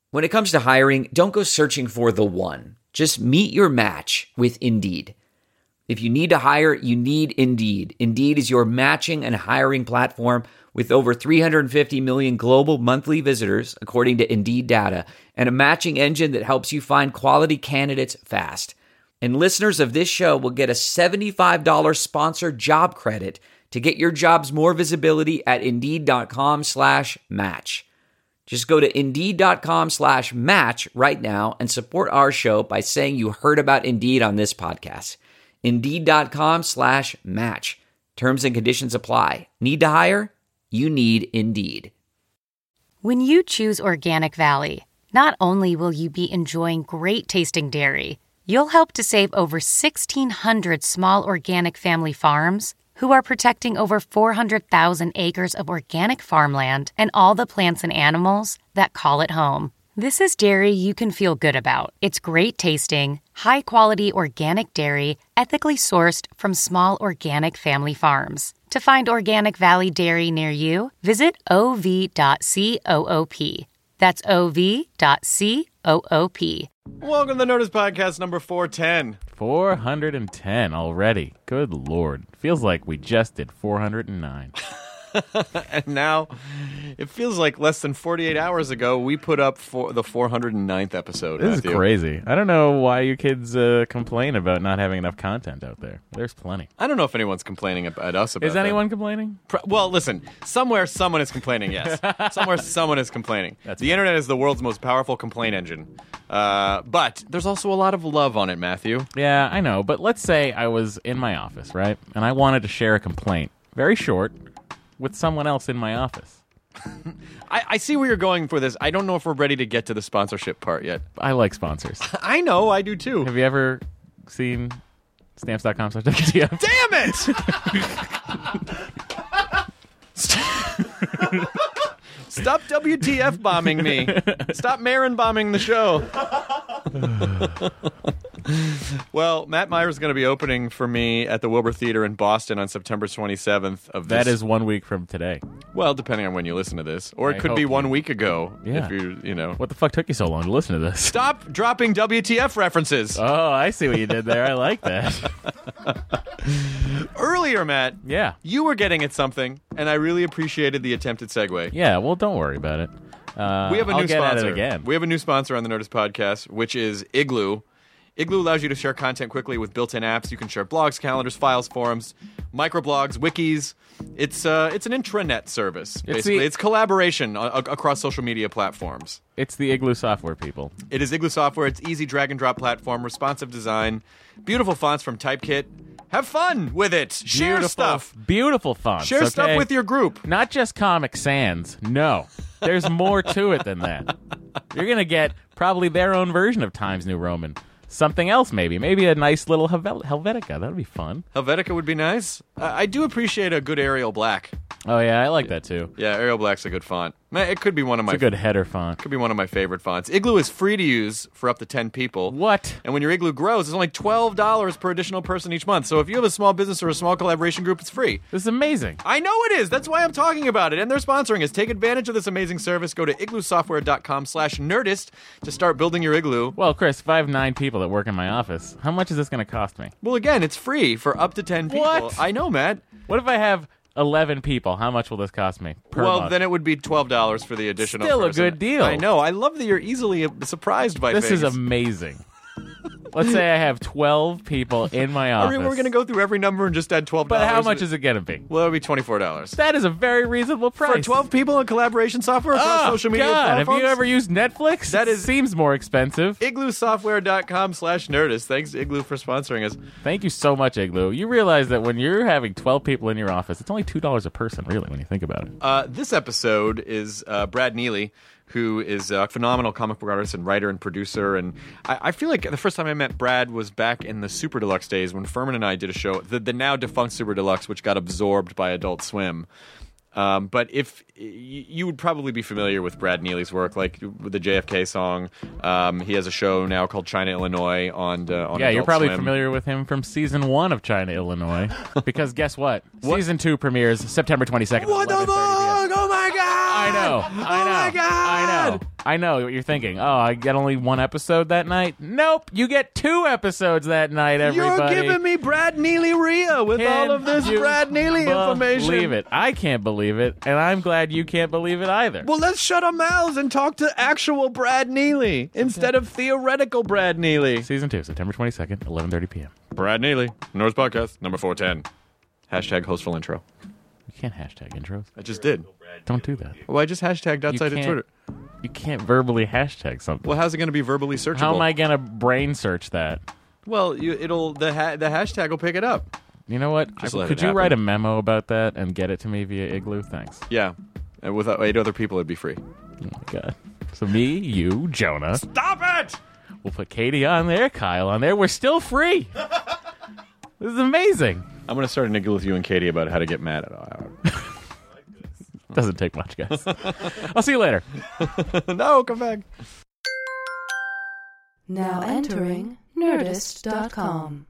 When it comes to hiring, don't go searching for the one. Just meet your match with Indeed. If you need to hire, you need Indeed. Indeed is your matching and hiring platform with over 350 million global monthly visitors, according to Indeed data, and a matching engine that helps you find quality candidates fast. And listeners of this show will get a $75 sponsored job credit to get your jobs more visibility at Indeed.com/match. Just go to Indeed.com/match right now and support our show by saying you heard about Indeed on this podcast. Indeed.com/match. Terms and conditions apply. Need to hire? You need Indeed. When you choose Organic Valley, not only will you be enjoying great tasting dairy, you'll help to save over 1,600 small organic family farms who are protecting over 400,000 acres of organic farmland and all the plants and animals that call it home. This is dairy you can feel good about. It's great tasting, high-quality organic dairy, ethically sourced from small organic family farms. To find Organic Valley Dairy near you, visit ov.coop. That's ov.coop. Welcome to the Nerdist Podcast number 410. 410 already. Good Lord. Feels like we just did 409. And now, it feels like less than 48 hours ago, we put up for the 409th episode. This Matthew. is crazy. I don't know why you kids complain about not having enough content out there. There's plenty. I don't know if anyone's complaining at us about Is anyone complaining? Well, listen. Somewhere, someone is complaining, yes. Somewhere, someone is complaining. The internet is the world's most powerful complaint engine. But there's also a lot of love on it, Matthew. Yeah, I know. But let's say I was in my office, right? And I wanted to share a complaint. Very short. With someone else in my office. I see where you're going for this. I don't know if we're ready to get to the sponsorship part yet. I like sponsors. I know, I do too. Have you ever seen stamps.com/WTF? Damn it! Stop WTF bombing me. Stop Marin bombing the show. Well, Matt Meyer's going to be opening for me at the Wilbur Theater in Boston on September 27th of this. That is 1 week from today. Well, depending on when you listen to this. Or it could be 1 week ago. Yeah. If you know. What the fuck took you so long to listen to this? Stop dropping WTF references. Oh, I see what you did there. I like that. Earlier, Matt. Yeah. You were getting at something, and I really appreciated the attempted segue. Yeah, well, don't worry about it. We have a I'll new get sponsor. at it again. We have a new sponsor on the Nerdist Podcast, which is Igloo. Igloo allows you to share content quickly with built-in apps. You can share blogs, calendars, files, forums, microblogs, wikis. It's an intranet service, basically. It's collaboration across social media platforms. It's the Igloo software, people. It is Igloo software. It's easy drag-and-drop platform, responsive design, beautiful fonts from Typekit. Have fun with it. Share stuff. Beautiful fonts. Share stuff with your group. Not just Comic Sans. No. There's more to it than that. You're going to get probably their own version of Times New Roman. Something else, maybe. Maybe a nice little Helvetica. That would be fun. Helvetica would be nice. I do appreciate a good Arial Black. Oh, yeah, I like that, too. Yeah, Arial Black's a good font. It could be one of my... It's a good header font. Could be one of my favorite fonts. Igloo is free to use for up to 10 people. What? And when your Igloo grows, it's only $12 per additional person each month. So if you have a small business or a small collaboration group, it's free. This is amazing. I know it is. That's why I'm talking about it. And they're sponsoring us. Take advantage of this amazing service. Go to igloosoftware.com/nerdist to start building your Igloo. Well, Chris, if I have 9 people that work in my office, how much is this going to cost me? Well, again, it's free for up to 10 people. What? I know, Matt. What if I have 11 people? How much will this cost me per month? Then it would be $12 for the additional Still person. a good deal. I know. I love that you're easily surprised by This things. is amazing. Let's say I have 12 people in my office. We're going to go through every number and just add $12. But how much is it going to be? Well, it would be $24. That is a very reasonable price. For 12 people in collaboration software across social media platforms? Have you ever used Netflix? Seems more expensive. igloosoftware.com/nerdist. Thanks, Igloo, for sponsoring us. Thank you so much, Igloo. You realize that when you're having 12 people in your office, it's only $2 a person, really, when you think about it. This episode is Brad Neely, who is a phenomenal comic book artist and writer and producer. And I feel like the first time I met Brad was back in the Super Deluxe days when Furman and I did a show, the now defunct Super Deluxe, which got absorbed by Adult Swim. But if you would probably be familiar with Brad Neely's work, like with the JFK song. He has a show now called China, Illinois on Yeah, Adult you're probably Swim. familiar with him from season 1 of China, Illinois. Because guess what? Season 2 premieres September 22nd. What the fuck? Oh my god! I know. my God! I know what you're thinking. Oh, I get only one episode that night? Nope, you get 2 episodes that night, everybody. You're giving me Brad Neely Rhea with all of this Brad Neely information. Believe it. I can't believe it, and I'm glad you can't believe it either. Well, let's shut our mouths and talk to actual Brad Neely instead of theoretical Brad Neely. Season 2, September 22nd, 11:30 p.m. Brad Neely, Norris Podcast, number 410. Hashtag hostful intro. You can't hashtag intros. I just did. Don't do that. Well, I just hashtagged outside of Twitter. You can't verbally hashtag something. Well, how's it going to be verbally searchable? How am I going to brain search that? Well, the hashtag will pick it up. You know what? Just let Could it you happen. write a memo about that and get it to me via Igloo? Thanks. Yeah. And with 8 other people, it'd be free. Oh my God. So me, you, Jonah. Stop it! We'll put Katie on there, Kyle on there. We're still free. This is amazing. I'm going to start an igloo with you and Katie about how to get mad at Doesn't take much, guys. I'll see you later. No, come back. Now entering Nerdist.com.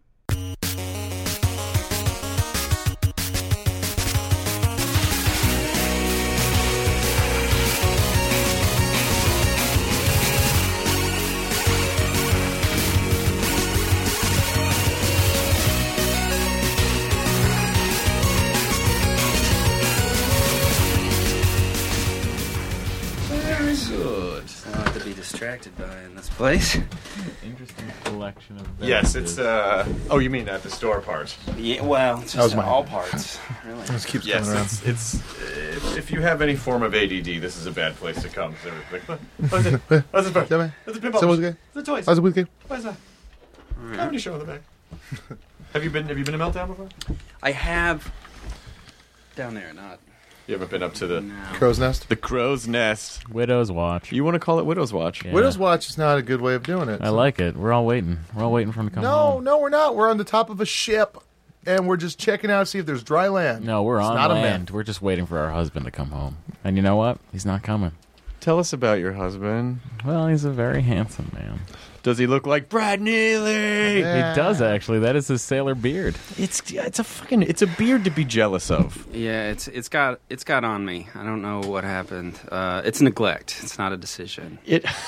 To be distracted by in this place. Interesting collection of Yes, it's, oh, you mean at the store part. Yeah, well, it's just all parts, really. This keeps Yes, coming around. it's if you have any form of ADD, this is a bad place to come. What's it? What's it? Yeah, man. What's the pinball? So what's good? The toys. How's the weekend? What is that? Comedy show in the back. Have you been to Meltdown before? I have down there, not. You haven't been up to the No. Crow's Nest? the Crow's Nest. Widow's Watch. You want to call it Widow's Watch? Yeah. Widow's Watch is not a good way of doing it. I like it. We're all waiting. We're all waiting for him to come No, home. no, we're not. We're on the top of a ship, and we're just checking out to see if there's dry land. No, we're It's on not a land. myth. We're just waiting for our husband to come home. And you know what? He's not coming. Tell us about your husband. Well, he's a very handsome man. Does he look like Brad Neely? Yeah. He does, actually. That is his sailor beard. It's a beard to be jealous of. Yeah, it's got on me. I don't know what happened. It's neglect. It's not a decision.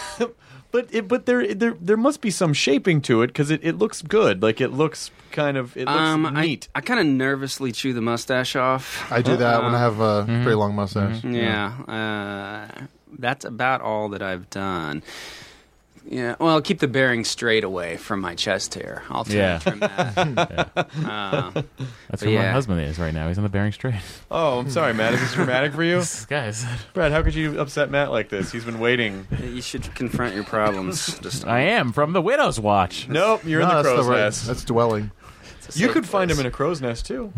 But there must be some shaping to it because it looks good. Like it looks neat. I kind of nervously chew the mustache off. I do that when I have a very long mustache. Yeah, that's about all that I've done. Yeah, well, keep the bearing straight away from my chest hair. I'll trim that. That's where my husband is right now. He's on the Bering Strait. Oh, I'm sorry, Matt. Is this dramatic for you? Guys, Brad, how could you upset Matt like this? He's been waiting. You should confront your problems. Just I am from the Widow's Watch. Nope, you're in No, the that's crow's right. nest. That's dwelling. You could find him in a crow's nest, too.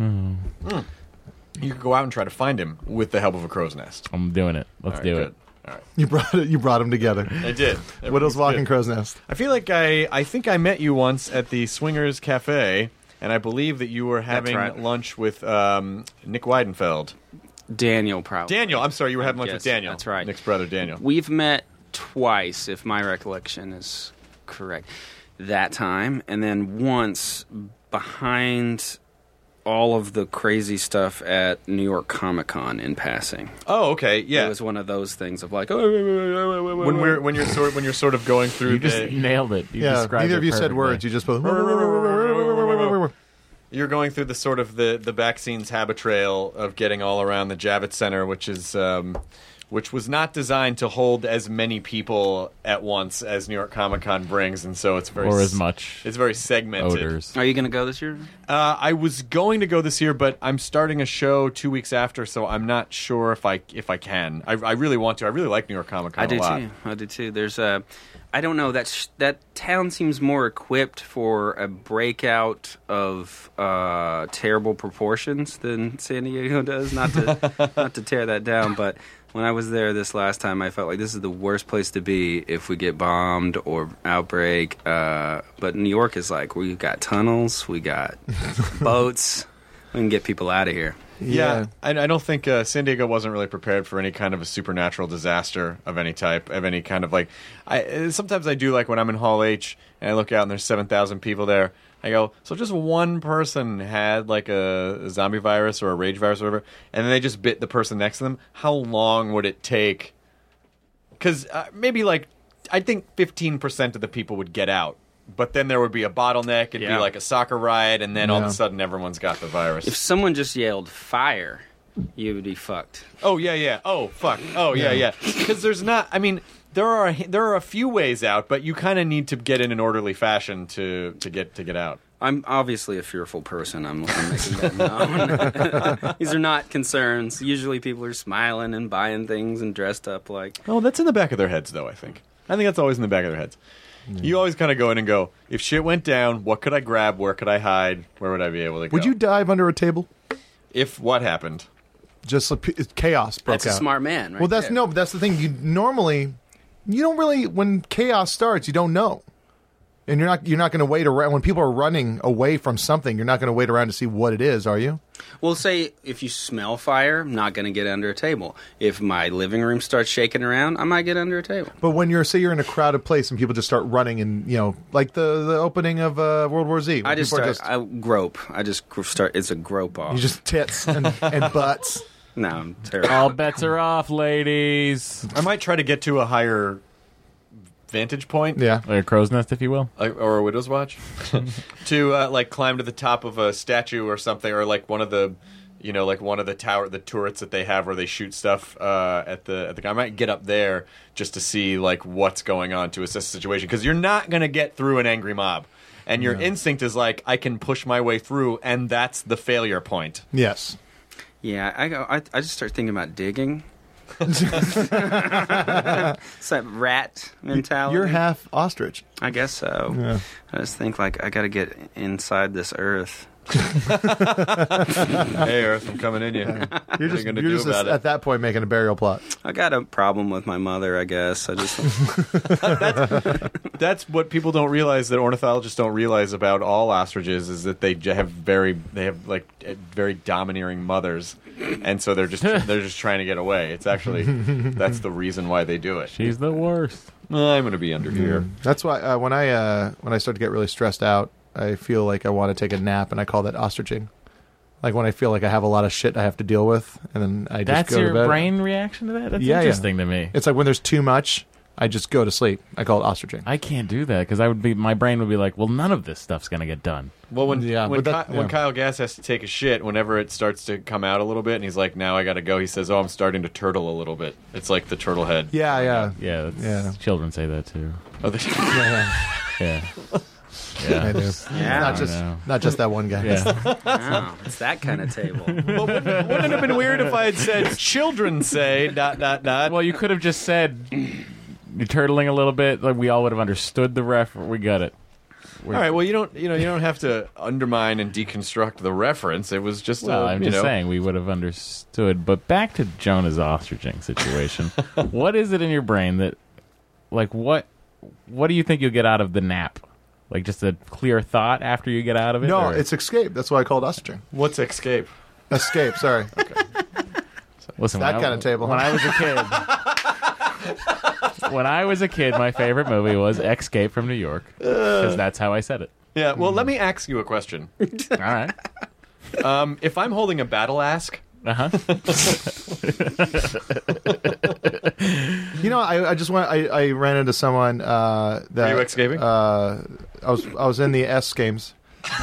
You could go out and try to find him with the help of a crow's nest. I'm doing it. Let's All right, do good. it. All right. You brought them together. I did. Widow's Walk and Crow's Nest. I feel like I think I met you once at the Swingers Cafe, and I believe that you were having right. lunch with Nick Weidenfeld. Daniel, probably. Daniel, I'm sorry, you were having lunch with Yes, Daniel. that's right. Nick's brother, Daniel. We've met twice, if my recollection is correct, that time, and then once behind all of the crazy stuff at New York Comic Con in passing. Oh, okay, yeah. It was one of those things of like, when you're sort of going through You just nailed it. You Yeah, described neither it of you said perfectly. words. You just both. you're going through the sort of the back scenes habit trail of getting all around the Javits Center, which was not designed to hold as many people at once as New York Comic Con brings, and so it's very Or as much It's very segmented. odors. Are you going to go this year? I was going to go this year, but I'm starting a show 2 weeks after, so I'm not sure if I can. I really want to. I really like New York Comic Con I do a lot. too. I do too. There's a, I don't know, that town seems more equipped for a breakout of terrible proportions than San Diego does. Not to tear that down, but when I was there this last time, I felt like this is the worst place to be if we get bombed or outbreak. But New York is like, we got tunnels, we got boats, we can get people out of here. Yeah, I don't think San Diego wasn't really prepared for any kind of a supernatural disaster of any type, of any kind of like. Sometimes I do like when I'm in Hall H and I look out and there's 7,000 people there. I go, so just one person had like a zombie virus or a rage virus or whatever, and then they just bit the person next to them, how long would it take? Because maybe like, I think 15% of the people would get out. But then there would be a bottleneck, it'd be like a soccer riot, and then all of a sudden everyone's got the virus. If someone just yelled fire, you would be fucked. Oh, yeah. Oh, fuck. Oh, yeah. Because there's not, I mean, there are a few ways out, but you kind of need to get in an orderly fashion to get out. I'm obviously a fearful person. I'm making that known. These are not concerns. Usually people are smiling and buying things and dressed up like... Oh, that's in the back of their heads, though, I think. I think that's always in the back of their heads. You always kind of go in and go, if shit went down, what could I grab? Where could I hide? Where would I be able to go? Would you dive under a table? If what happened? Just chaos broke out. That's a smart man, right? Well, that's there. but that's the thing. You don't really, when chaos starts, you don't know. And you're not going to wait around. When people are running away from something, you're not going to wait around to see what it is, are you? Well, say if you smell fire, I'm not going to get under a table. If my living room starts shaking around, I might get under a table. But when you're in a crowded place and people just start running and, like the opening of World War Z. I grope. I just start, it's a grope off. You just tits and butts. No, I'm terrible. All bets are off, ladies. I might try to get to a higher vantage point. Yeah. Like a crow's nest, if you will. Or a widow's watch. To, like, climb to the top of a statue or something, or, like, one of the the turrets that they have where they shoot stuff at the I might get up there just to see, like, what's going on to assess the situation. Because you're not going to get through an angry mob. And your instinct is like, I can push my way through, and that's the failure point. Yes. Yeah, I just start thinking about digging. It's that rat mentality. You're half ostrich. I guess so. Yeah. I just think, like, I got to get inside this earth. Hey, Earth, I'm coming in you. You're just at that point making a burial plot. I got a problem with my mother, I guess. I just That's what people don't realize, that ornithologists don't realize about all ostriches, is that they have very domineering mothers, and so they're just trying to get away. It's actually that's the reason why they do it. She's the worst. I'm going to be under here. That's why when I start to get really stressed out, I feel like I want to take a nap, and I call that ostriching. Like when I feel like I have a lot of shit I have to deal with, and then I just go to bed. That's your brain reaction to that? That's interesting to me. It's like when there's too much, I just go to sleep. I call it ostriching. I can't do that because my brain would be like, well, none of this stuff's going to get done. Well, when Kyle Gass has to take a shit, whenever it starts to come out a little bit, and he's like, now I got to go, he says, oh, I'm starting to turtle a little bit. It's like the turtle head. Yeah. Yeah, children say that too. Oh, Yeah. Yeah, I do. Yeah. Not just that one guy. Yeah. wow, it's that kind of table. Well, wouldn't it have been weird if I had said, children say, ... Well, you could have just said, you're turtling a little bit. Like we all would have understood the ref. We got it. All right. Well, you don't have to undermine and deconstruct the reference. It was just. I'm just saying we would have understood. But back to Jonah's ostriching situation. What is it in your brain that, like, what do you think you'll get out of the nap? Like just a clear thought after you get out of it? No, or? it's escape. That's why I called ostriching. What's escape? Escape. Sorry. Okay. Listen, that kind of table. When I was a kid, my favorite movie was Escape from New York because that's how I said it. Yeah. Well, let me ask you a question. All right. If I'm holding a battle ask. Uh-huh. I ran into someone that. Are you escaping? I was in the S games.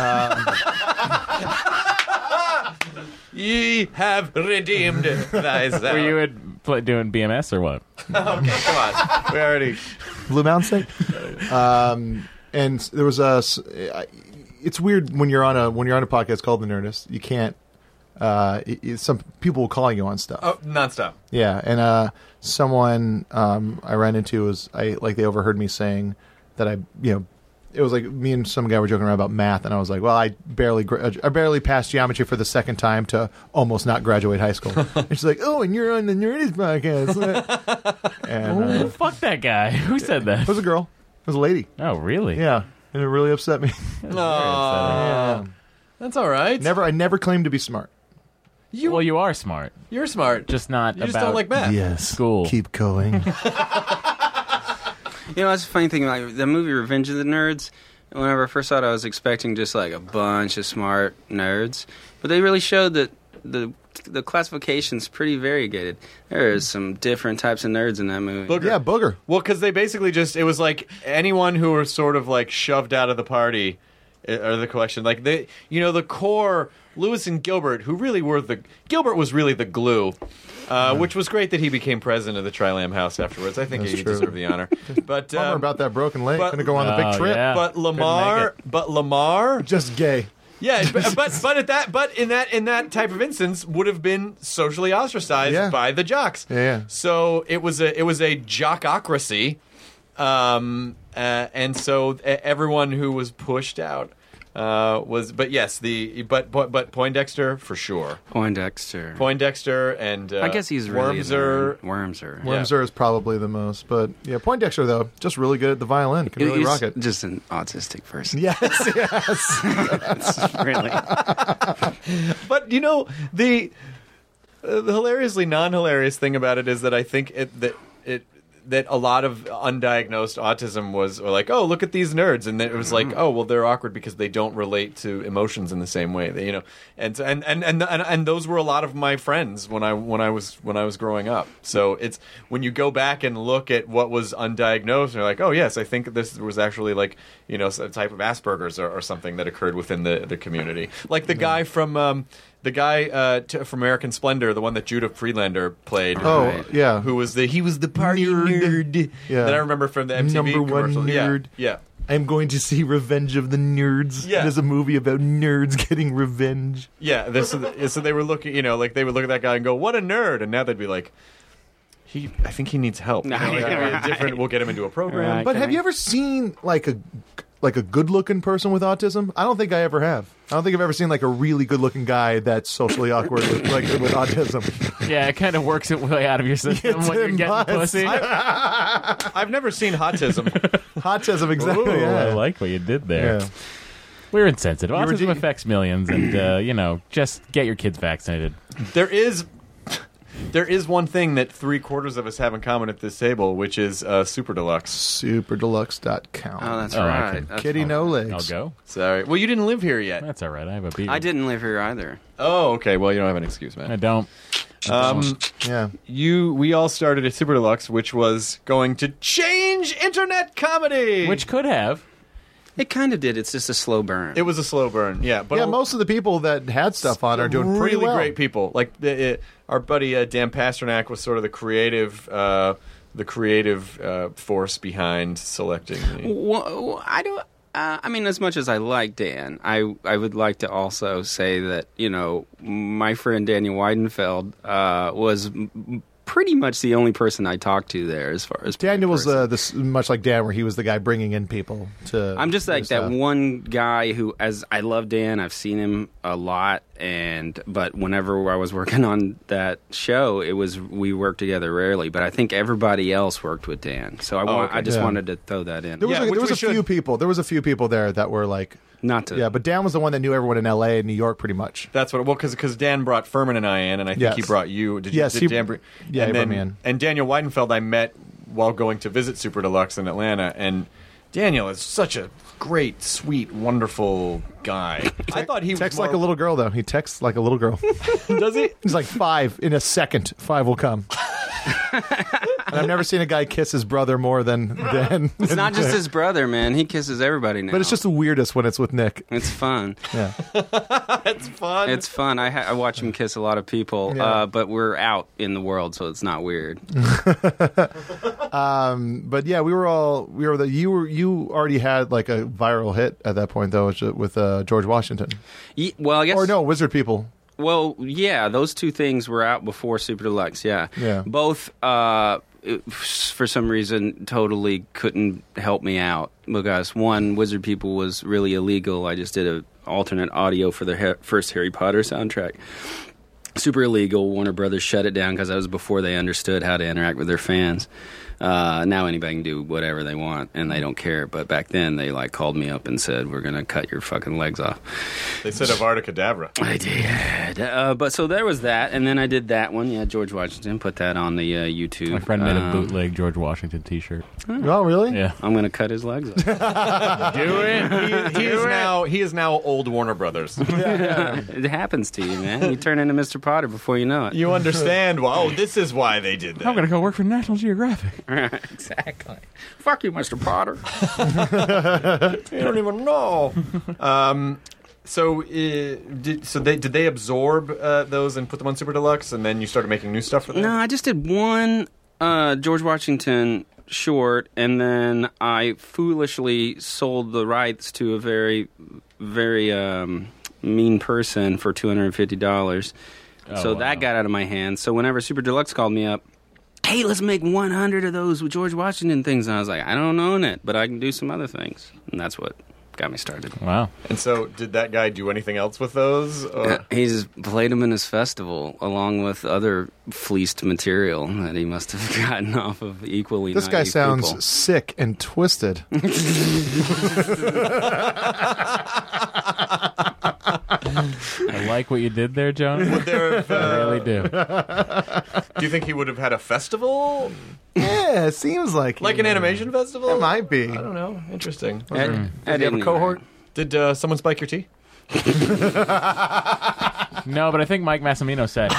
Ye have redeemed thyself. Were you doing BMS or what? Okay, come on. We already Blue Mountain State. And there was it's weird when you're on a podcast called The Nerdist. You can't. Some people will call you on stuff. Oh, nonstop. Yeah, and someone I ran into they overheard me saying that it was like me and some guy were joking around about math, and I was like, well, I barely passed geometry for the second time to almost not graduate high school. And she's like, oh, and you're on the Nerdist podcast. And fuck that guy. Who said that? it was a girl. It was a lady. Oh, really? Yeah, and it really upset me. Yeah. That's all right. I never claimed to be smart. Well, you are smart. You're smart. Just not You just about don't like math. Yes. School. Keep going. That's a funny thing. Like the movie Revenge of the Nerds, Whenever I first saw it, I was expecting just like a bunch of smart nerds, but they really showed that the classification's pretty variegated. There's some different types of nerds in that movie. Booger. Yeah, Booger. Well, because they basically it was like anyone who were sort of like shoved out of the party or the collection. Like the core, Lewis and Gilbert, who really were Gilbert was really the glue, which was great that he became president of the Tri-Lamb House afterwards. I think That's he true. deserved the honor. But Bummer about that broken leg. but- Going to go on the big trip. yeah. but Couldn't Lamar, Just gay. yeah, but in that type of instance would have been socially ostracized Yeah. by the jocks. Yeah. So it was a jockocracy, and so everyone who was pushed out was. But yes, but Poindexter for sure. Poindexter and I guess he's really Wormser. Wormser. Wormser is probably the most, but yeah, Poindexter though, just really good at the violin. Can really He's rock it. just an autistic person. Yes, yes. Really. But the hilariously non-hilarious thing about it is that I think that a lot of undiagnosed autism was like, oh, look at these nerds, and then it was like, oh, well, they're awkward because they don't relate to emotions in the same way. And those were a lot of my friends when I was growing up. So it's when you go back and look at what was undiagnosed, and you're like, oh yes, I think this was actually like a type of Asperger's or something that occurred within the community, like the guy from. From American Splendor, the one that Judah Friedlander played. Oh, Right. yeah. He was the party nerd. Yeah. That I remember from the MTV Number one commercial. nerd. Yeah. I'm going to see Revenge of the Nerds. Yeah. It is a movie about nerds getting revenge. Yeah. So they were looking, like they would look at that guy and go, "What a nerd!" And now they'd be like, I think he needs help. Right. We'll get him into a program. Right. But have you ever seen like a good-looking person with autism? I don't think I ever have. I don't think I've ever seen like a really good-looking guy that's socially awkward with autism. Yeah, it kind of works its way out of your system when you're it getting must. pussy. I've never seen Hotism. Autism, exactly. Ooh, yeah. I like what you did there. Yeah. We're insensitive. You were Autism affects millions, and just get your kids vaccinated. There is one thing that 3/4 of us have in common at this table, which is Super Deluxe. Superdeluxe.com. Oh, that's Oh, I right. can- That's Kitty fun. no I'll legs. go. Sorry. Well, you didn't live here yet. That's all right. I have a beaver. I didn't live here either. Oh, okay. Well, you don't have an excuse, man. I don't. Yeah. We all started at Super Deluxe, which was going to change internet comedy. Which could have. It kind of did. It's just a slow burn. it was a slow burn, yeah. But Yeah, most of the people that had stuff on are doing pretty really well. great people. Like our buddy Dan Pasternak was sort of the creative force behind selecting me. Well, I don't. I mean, as much as I like Dan, I would like to also say that my friend Daniel Weidenfeld was pretty much the only person I talked to there as far as Daniel was person. much like Dan, where he was the guy bringing in people to. I'm just do like that stuff. one guy who, as I love Dan, I've seen him a lot, but whenever I was working on that show, we worked together rarely. But I think everybody else worked with Dan, so I just Yeah. wanted to throw that in. There was, Yeah, there which was we a few should. people. There was a few people there that were like, Not to. yeah, but Dan was the one that knew everyone in L.A. and New York pretty much. That's what. Well, because Dan brought Furman and I in, and I think Yes. he brought you. Did Yes, Did Dan bring? yeah, and he then brought me in. and Daniel Weidenfeld I met while going to visit Super Deluxe in Atlanta, and Daniel is such a great, sweet, wonderful guy. I thought he Texts was like a little girl, though. He texts like a little girl. Does he? He's like 5 in a second. 5 will come. And I've never seen a guy kiss his brother more than. It's not just his brother, man. He kisses everybody now. But it's just the weirdest when it's with Nick. It's fun. Yeah. It's fun. It's fun. I watch him kiss a lot of people, Yeah. but we're out in the world, so it's not weird. But yeah, you already had like a viral hit at that point though, with George Washington. Well, I guess. Or no, Wizard People. Well, yeah, those two things were out before Super Deluxe. Yeah. Yeah. Both, for some reason, totally couldn't help me out because one, Wizard People was really illegal. I just did an alternate audio for the first Harry Potter soundtrack. Super illegal. Warner Brothers shut it down because that was before they understood how to interact with their fans. Now anybody can do whatever they want, and they don't care. But back then, they like called me up and said, "We're gonna cut your fucking legs off." They said Avada Kedavra. I did. But so there was that, and then I did that one. Yeah, George Washington, put that on the YouTube. My friend made a bootleg George Washington T-shirt. Oh, really? Yeah. I'm gonna cut his legs off. Do it. He is now old Warner Brothers. It happens to you, man. You turn into Mr. Potter before you know it. You understand? Wow, this is why they did that. I'm going to go work for National Geographic. Exactly. Fuck you, Mr. Potter. You don't even know. Did they absorb those and put them on Super Deluxe, and then you started making new stuff for them? No, I just did one George Washington short, and then I foolishly sold the rights to a very, very mean person for $250. So that got out of my hands. So whenever Super Deluxe called me up, hey, let's make 100 of those with George Washington things. And I was like, I don't own it, but I can do some other things. And that's what got me started. Wow. And so did that guy do anything else with those? Or? He's played them in his festival, along with other fleeced material that he must have gotten off of equally This guy naive sounds people. sick and twisted. I like what you did there, Jonah. Would there have, I really do. do you think he would have had a festival? Yeah, it seems like Like an animation festival? It might be. I don't know. Interesting. At Did you have a any cohort? rate. Did someone spike your tea? No, but I think Mike Massimino said.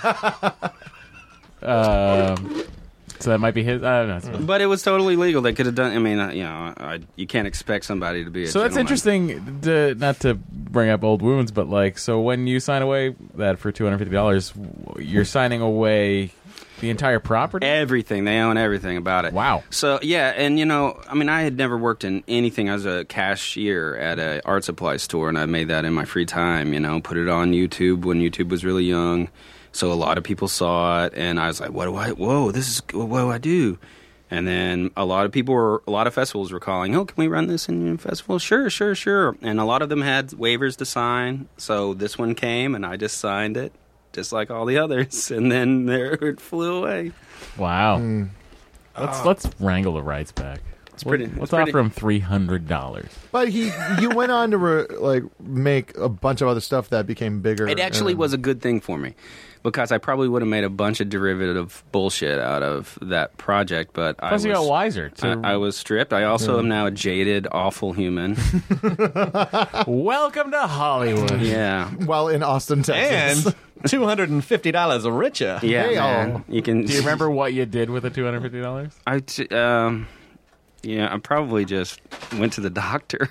So that might be his. I don't know. But it was totally legal. They could have done. I mean, you can't expect somebody to be a So that's gentleman. interesting. Not to bring up old wounds, but like, so when you sign away that for $250, you're signing away the entire property. Everything. They own everything about it. Wow. So, yeah, and, I mean, I had never worked in anything. I was a cashier at an art supply store, and I made that in my free time, put it on YouTube when YouTube was really young. So a lot of people saw it, and I was like, what do I do? And then a lot of festivals were calling, oh, can we run this in your festival? Sure. And a lot of them had waivers to sign. So this one came, and I just signed it, just like all the others. And then there it flew away. Wow. Let's wrangle the rights back. Let's offer him $300. But you went on to make a bunch of other stuff that became bigger. It actually was a good thing for me, because I probably would have made a bunch of derivative bullshit out of that project. But Plus, you got wiser. I was stripped. I also am now a jaded, awful human. Welcome to Hollywood. Yeah. Well, in Austin, Texas. And $250 richer. Yeah, Hey, man. You can. Do you remember what you did with the $250? I probably just went to the doctor.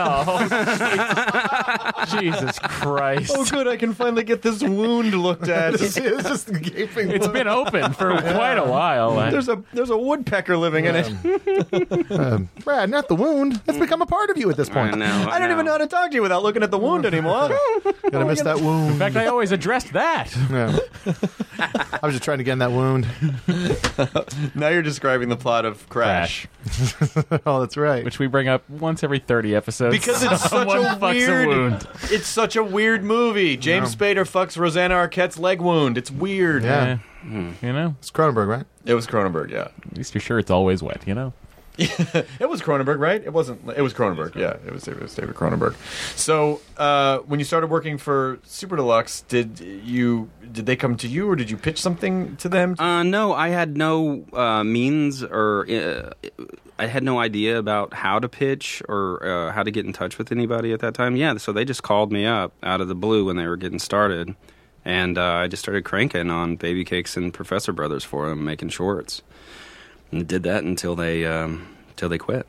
Jesus Christ. Oh, good. I can finally get this wound looked at. It's just gaping. It's been open for quite a while. There's a woodpecker living in it. Brad, not the wound. It's become a part of you at this point. I know. I don't even know how to talk to you without looking at the wound anymore. Gotta miss that wound. In fact, I always addressed that. Yeah. I was just trying to get in that wound. Now you're describing the plot of Crash. Oh, that's right. Which we bring up once every 30 episodes. Because it's such Someone a fucks weird. a wound. It's such a weird movie. James Spader fucks Rosanna Arquette's leg wound. It's weird. Yeah. You know? It's Cronenberg, right? It was Cronenberg. Yeah. At least you're sure it's always wet, you know? It was Cronenberg, right? It wasn't. It was Cronenberg. Yeah, it was David Cronenberg. So when you started working for Super Deluxe, did they come to you, or did you pitch something to them? No, I had no means, or I had no idea about how to pitch or how to get in touch with anybody at that time. Yeah, so they just called me up out of the blue when they were getting started, and I just started cranking on Baby Cakes and Professor Brothers for them, making shorts. And did that until they quit.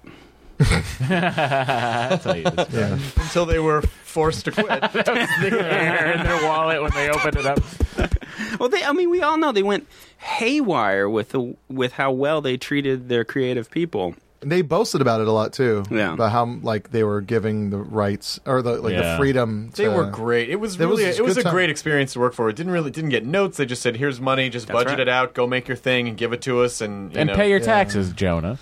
I'll tell you this. Yeah. Until they were forced to quit. That was the air in their wallet when they opened it up. Well, we all know they went haywire with how well they treated their creative people. They boasted about it a lot too. Yeah. About how they were giving the rights or the freedom. They were great. It was really a it was a good time. great experience to work for. It didn't get notes. They just said, "Here's money. Just That's budget right. it out. Go make your thing and give it to us." And Pay your taxes, Jonah.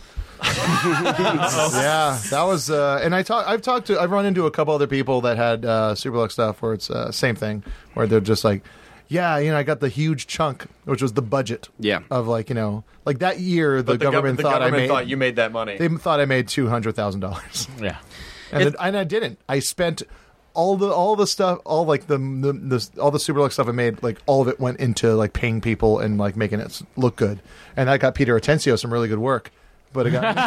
Yeah, that was. And I've run into a couple other people that had Super Deluxe stuff where it's same thing, where they're just like, yeah, I got the huge chunk, which was the budget. Yeah. Of like that year, the government thought I made. thought you made that money. They thought I made $200,000, Yeah. and I didn't. I spent all the stuff, all like all the Super Deluxe stuff I made, like all of it went into like paying people and like making it look good, and that got Peter Atencio some really good work. But it got,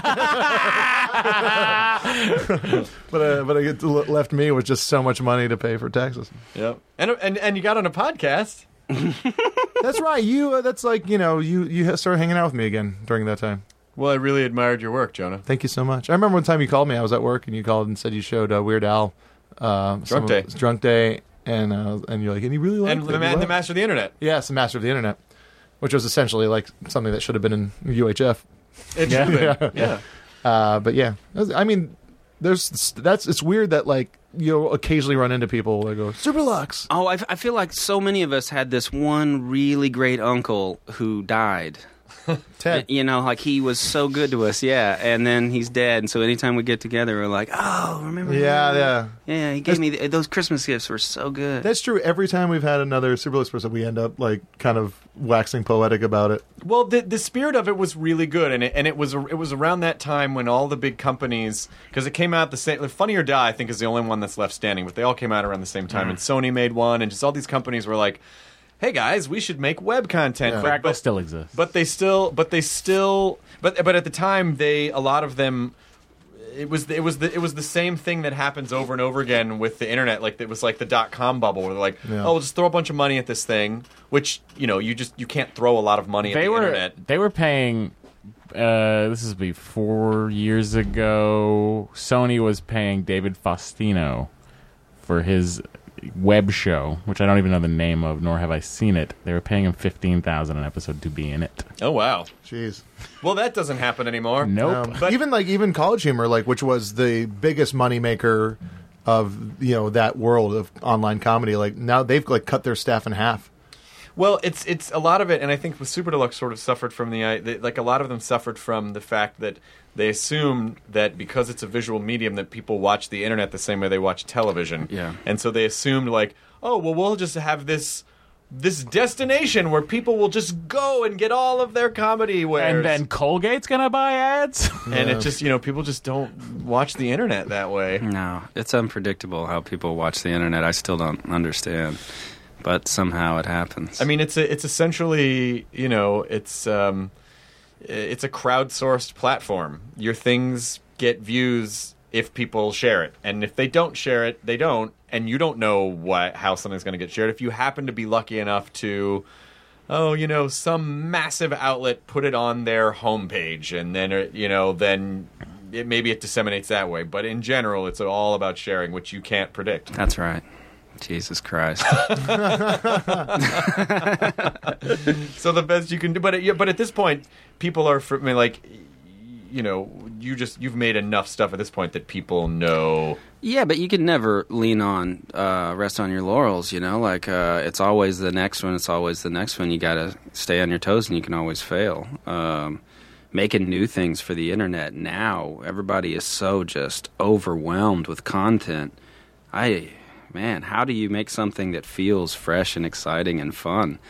but it left me with just so much money to pay for taxes. Yep. And you got on a podcast. That's right. That's like you started hanging out with me again during that time. Well, I really admired your work, Jonah. Thank you so much. I remember one time you called me. I was at work and you called and said you showed Weird Al Drunk Day, and you're like, and you really liked And it. the master of the internet. Yes, the Master of the Internet, which was essentially like something that should have been in UHF. It should have been. Yeah. But yeah, I mean, it's weird that like you'll occasionally run into people that go Super Deluxe. Oh, I feel like so many of us had this one really great uncle who died. Ted. Like he was so good to us, yeah, and then he's dead. And so anytime we get together, we're like, oh, remember? Yeah. He gave me those Christmas gifts were so good. That's true. Every time we've had another Super Deluxe person, we end up like kind of waxing poetic about it. Well, the spirit of it was really good, and it was around that time when all the big companies, because it came out the same. Funny or Die, I think, is the only one that's left standing, but they all came out around the same time, and Sony made one, and just all these companies were like, hey guys, we should make web content. Yeah. Fractal still exists. But at the time, a lot of them, it was the same thing that happens over and over again with the internet. Like it was like the .com bubble, where they're like, oh, we'll just throw a bunch of money at this thing, which you can't throw a lot of money at the internet. They were paying. This is 4 years ago. Sony was paying David Faustino for his web show, which I don't even know the name of, nor have I seen it. They were paying him $15,000 an episode to be in it. Oh wow! Jeez. Well, that doesn't happen anymore. Nope. But even College Humor, like which was the biggest moneymaker of that world of online comedy, like now they've like cut their staff in half. Well, it's a lot of it, and I think with Super Deluxe sort of suffered from like a lot of them suffered from the fact that they assumed that because it's a visual medium that people watch the internet the same way they watch television. Yeah. And so they assumed like, oh, well, we'll just have this destination where people will just go and get all of their comedy wares. And then Colgate's gonna buy ads. And it just people just don't watch the internet that way. No, it's unpredictable how people watch the internet. I still don't understand, but somehow it happens. I mean, it's essentially it's a crowdsourced platform. Your things get views if people share it, and if they don't share it, they don't, and you don't know how something's going to get shared. If you happen to be lucky enough to, some massive outlet put it on their homepage, and then then maybe it disseminates that way. But in general, it's all about sharing, which you can't predict. That's right. Jesus Christ. So the best you can do, but at this point, people are you've made enough stuff at this point that people know. Yeah, but you can never lean on, rest on your laurels, it's always the next one. It's always the next one. You got to stay on your toes, and you can always fail. Making new things for the internet now, everybody is so just overwhelmed with content. Man, how do you make something that feels fresh and exciting and fun?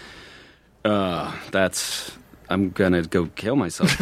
I'm going to go kill myself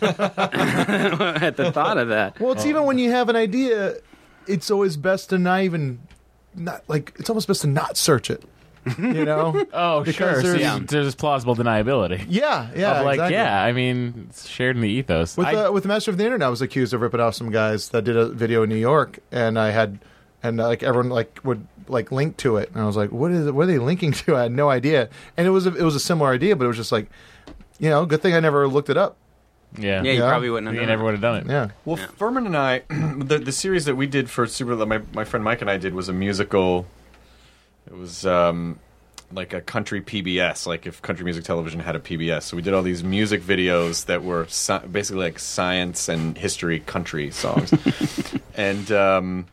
at the thought of that. Well, it's even when you have an idea, it's always best to it's almost best to not search it. Oh, Because sure. There's plausible deniability. Yeah, exactly. I mean, it's shared in the ethos. With the Master of the Internet, I was accused of ripping off some guys that did a video in New York, and everyone would link to it, and I was like, what are they linking to? I had no idea, and it was a similar idea, but it was just like, good thing I never looked it up. Yeah, you probably wouldn't have you done never it. would have done it. Yeah. Well, Furman and I, the series that we did for Super, my friend Mike and I did was a musical. It was like a country PBS, like if country music television had a PBS. So we did all these music videos that were basically like science and history country songs, and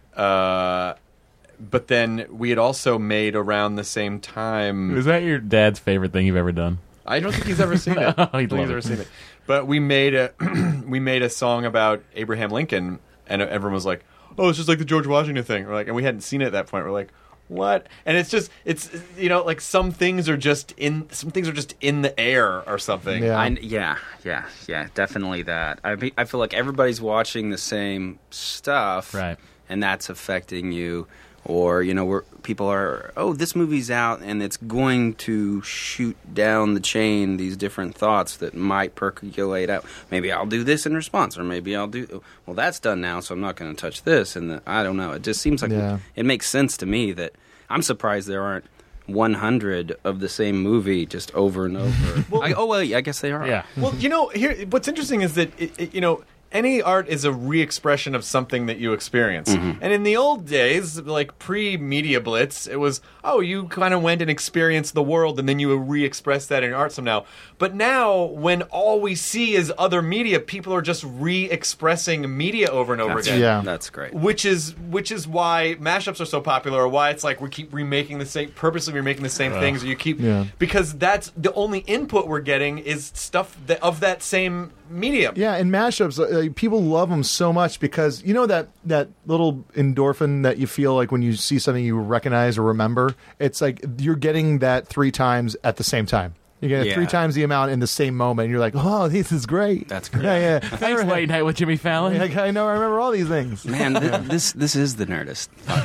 but then we had also made around the same time. Was that your dad's favorite thing you've ever done? I don't think he's ever seen it. Oh, I don't think he'd he's love ever it. seen it. But we made a song about Abraham Lincoln, and everyone was like, "Oh, it's just like the George Washington thing." And we hadn't seen it at that point. We're like, what? And it's like some things are just in the air or something. Yeah. Yeah, definitely that. I feel like everybody's watching the same stuff, Right. and that's affecting you. Or, where people are, this movie's out, and it's going to shoot down the chain these different thoughts that might percolate out. Maybe I'll do this in response, or maybe I'll do, well, that's done now, so I'm not going to touch this. And I don't know. It just seems like it makes sense to me that I'm surprised there aren't 100 of the same movie just over and over. I guess they are. Yeah. Well, here what's interesting is that any art is a re-expression of something that you experience. Mm-hmm. And in the old days, like pre-Media Blitz, it was, you kind of went and experienced the world and then you re-expressed that in art somehow. But now, when all we see is other media, people are just re-expressing media over and over again. Yeah. That's great. Which is why mashups are so popular, or why it's like we keep purposely remaking the same things, or you keep because that's the only input we're getting is stuff of that same medium. Yeah, and mashups, people love them so much because that little endorphin that you feel like when you see something you recognize or remember. It's like you're getting that 3 times at the same time. You're getting 3 times the amount in the same moment. And you're like, oh, this is great. That's great. Yeah. Thanks, Late Night with Jimmy Fallon. Like, I know, I remember all these things. Man, this is the Nerdist.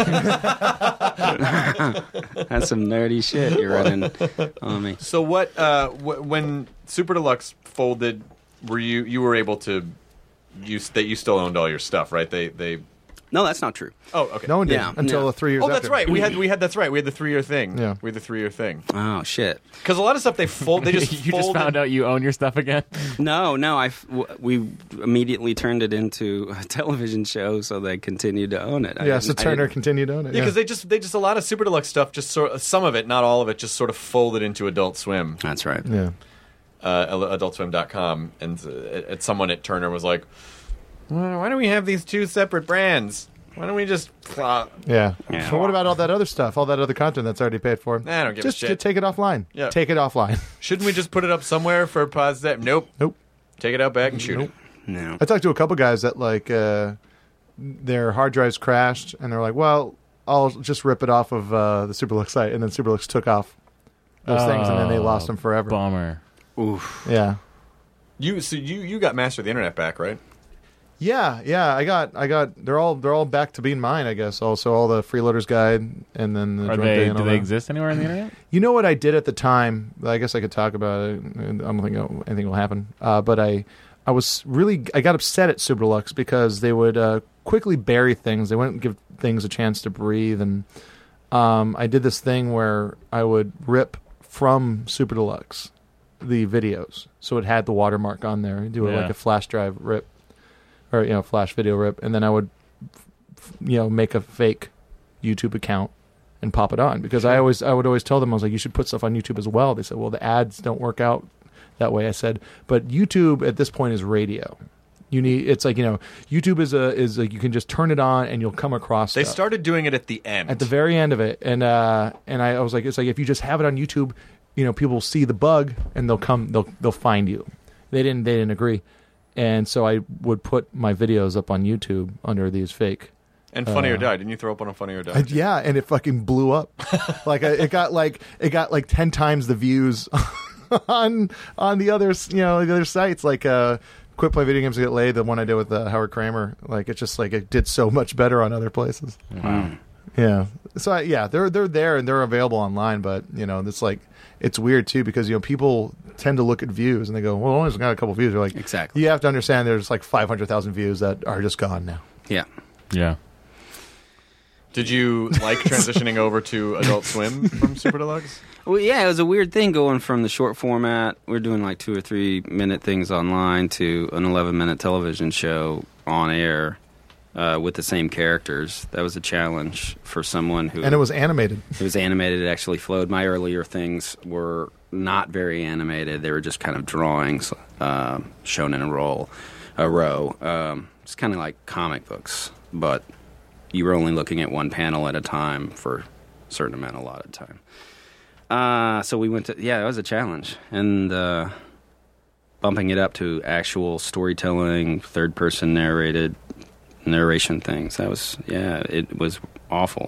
That's some nerdy shit you're running on me. So what? When Super Deluxe folded, were you were able to use that? You still owned all your stuff, right? They. No, that's not true. Oh, okay. No one did Yeah, until no. 3 years Oh, after. that's right. We had that's right. We had the 3-year thing. Yeah. We had the 3-year thing. Oh shit. Because a lot of stuff they just You just found out you own your stuff again? No. We immediately turned it into a television show, so they continued to own it. Yeah, so Turner continued to own it. Yeah, because they just a lot of Super Deluxe stuff, just sort of, some of it, not all of it, just sort of folded into Adult Swim. That's right. Yeah. AdultSwim.com, and someone at Turner was like, why do we have these 2 separate brands? Why don't we just... Yeah. Yeah. So what about all that other stuff, all that other content that's already paid for? I don't give a just shit. take it offline. Yeah. Take it offline. Shouldn't we just put it up somewhere for positive? Nope. Nope. Take it out back and shoot it. No. I talked to a couple guys that their hard drives crashed, and they're like, "Well, I'll just rip it off of the Superlux site," and then Superlux took off those things, and then they lost them forever. Bummer. Oof. Yeah, You got Master of the Internet back, right? yeah. I got. They're all back to being mine, I guess. Also, all the Freeloaders Guide, and then the Are Drunk they? Day and Do all they that. exist anywhere on the internet? You know what I did at the time? I guess I could talk about it. I don't think anything will happen. But I got upset at Super Deluxe because they would quickly bury things. They wouldn't give things a chance to breathe. And I did this thing where I would rip from Super Deluxe the videos, so it had the watermark on there. Do like a flash drive rip, or flash video rip, and then I would make a fake YouTube account and pop it on, because I would always tell them, I was like, you should put stuff on YouTube as well. They said, well, the ads don't work out that way. I said, but YouTube at this point is radio. YouTube is like you can just turn it on and you'll come across They stuff. started doing it at the end. At the very end of it, and I was like, it's like if you just have it on YouTube, people will see the bug and they'll find you. They didn't agree, and so I would put my videos up on YouTube under these fake. And Funny or Die. Didn't you throw up on a Funny or Die? Yeah, and it fucking blew up. It got like 10 times the views on the others, the other sites, like Quit Play Video Games to Get Laid, the one I did with Howard Kramer. Like it just it did so much better on other places. Wow. Yeah. So they're there and they're available online, but it's weird too, because people tend to look at views and they go, well, I only got a couple views. They're like, Exactly. You have to understand there's like 500,000 views that are just gone now. Yeah. Yeah. Did you like transitioning over to Adult Swim from Super Deluxe? Well, yeah, it was a weird thing going from the short format. We're doing like 2 or 3 minute things online to an 11-minute television show on air with the same characters. That was a challenge for someone who... And it was animated. It was animated. It actually flowed. My earlier things were not very animated. They were just kind of drawings shown in a row. It's kind of like comic books, but you were only looking at one panel at a time for a certain amount, a lot of time. So we went to... Yeah, it was a challenge. And bumping it up to actual storytelling, third-person narration things. That was... Yeah, it was awful.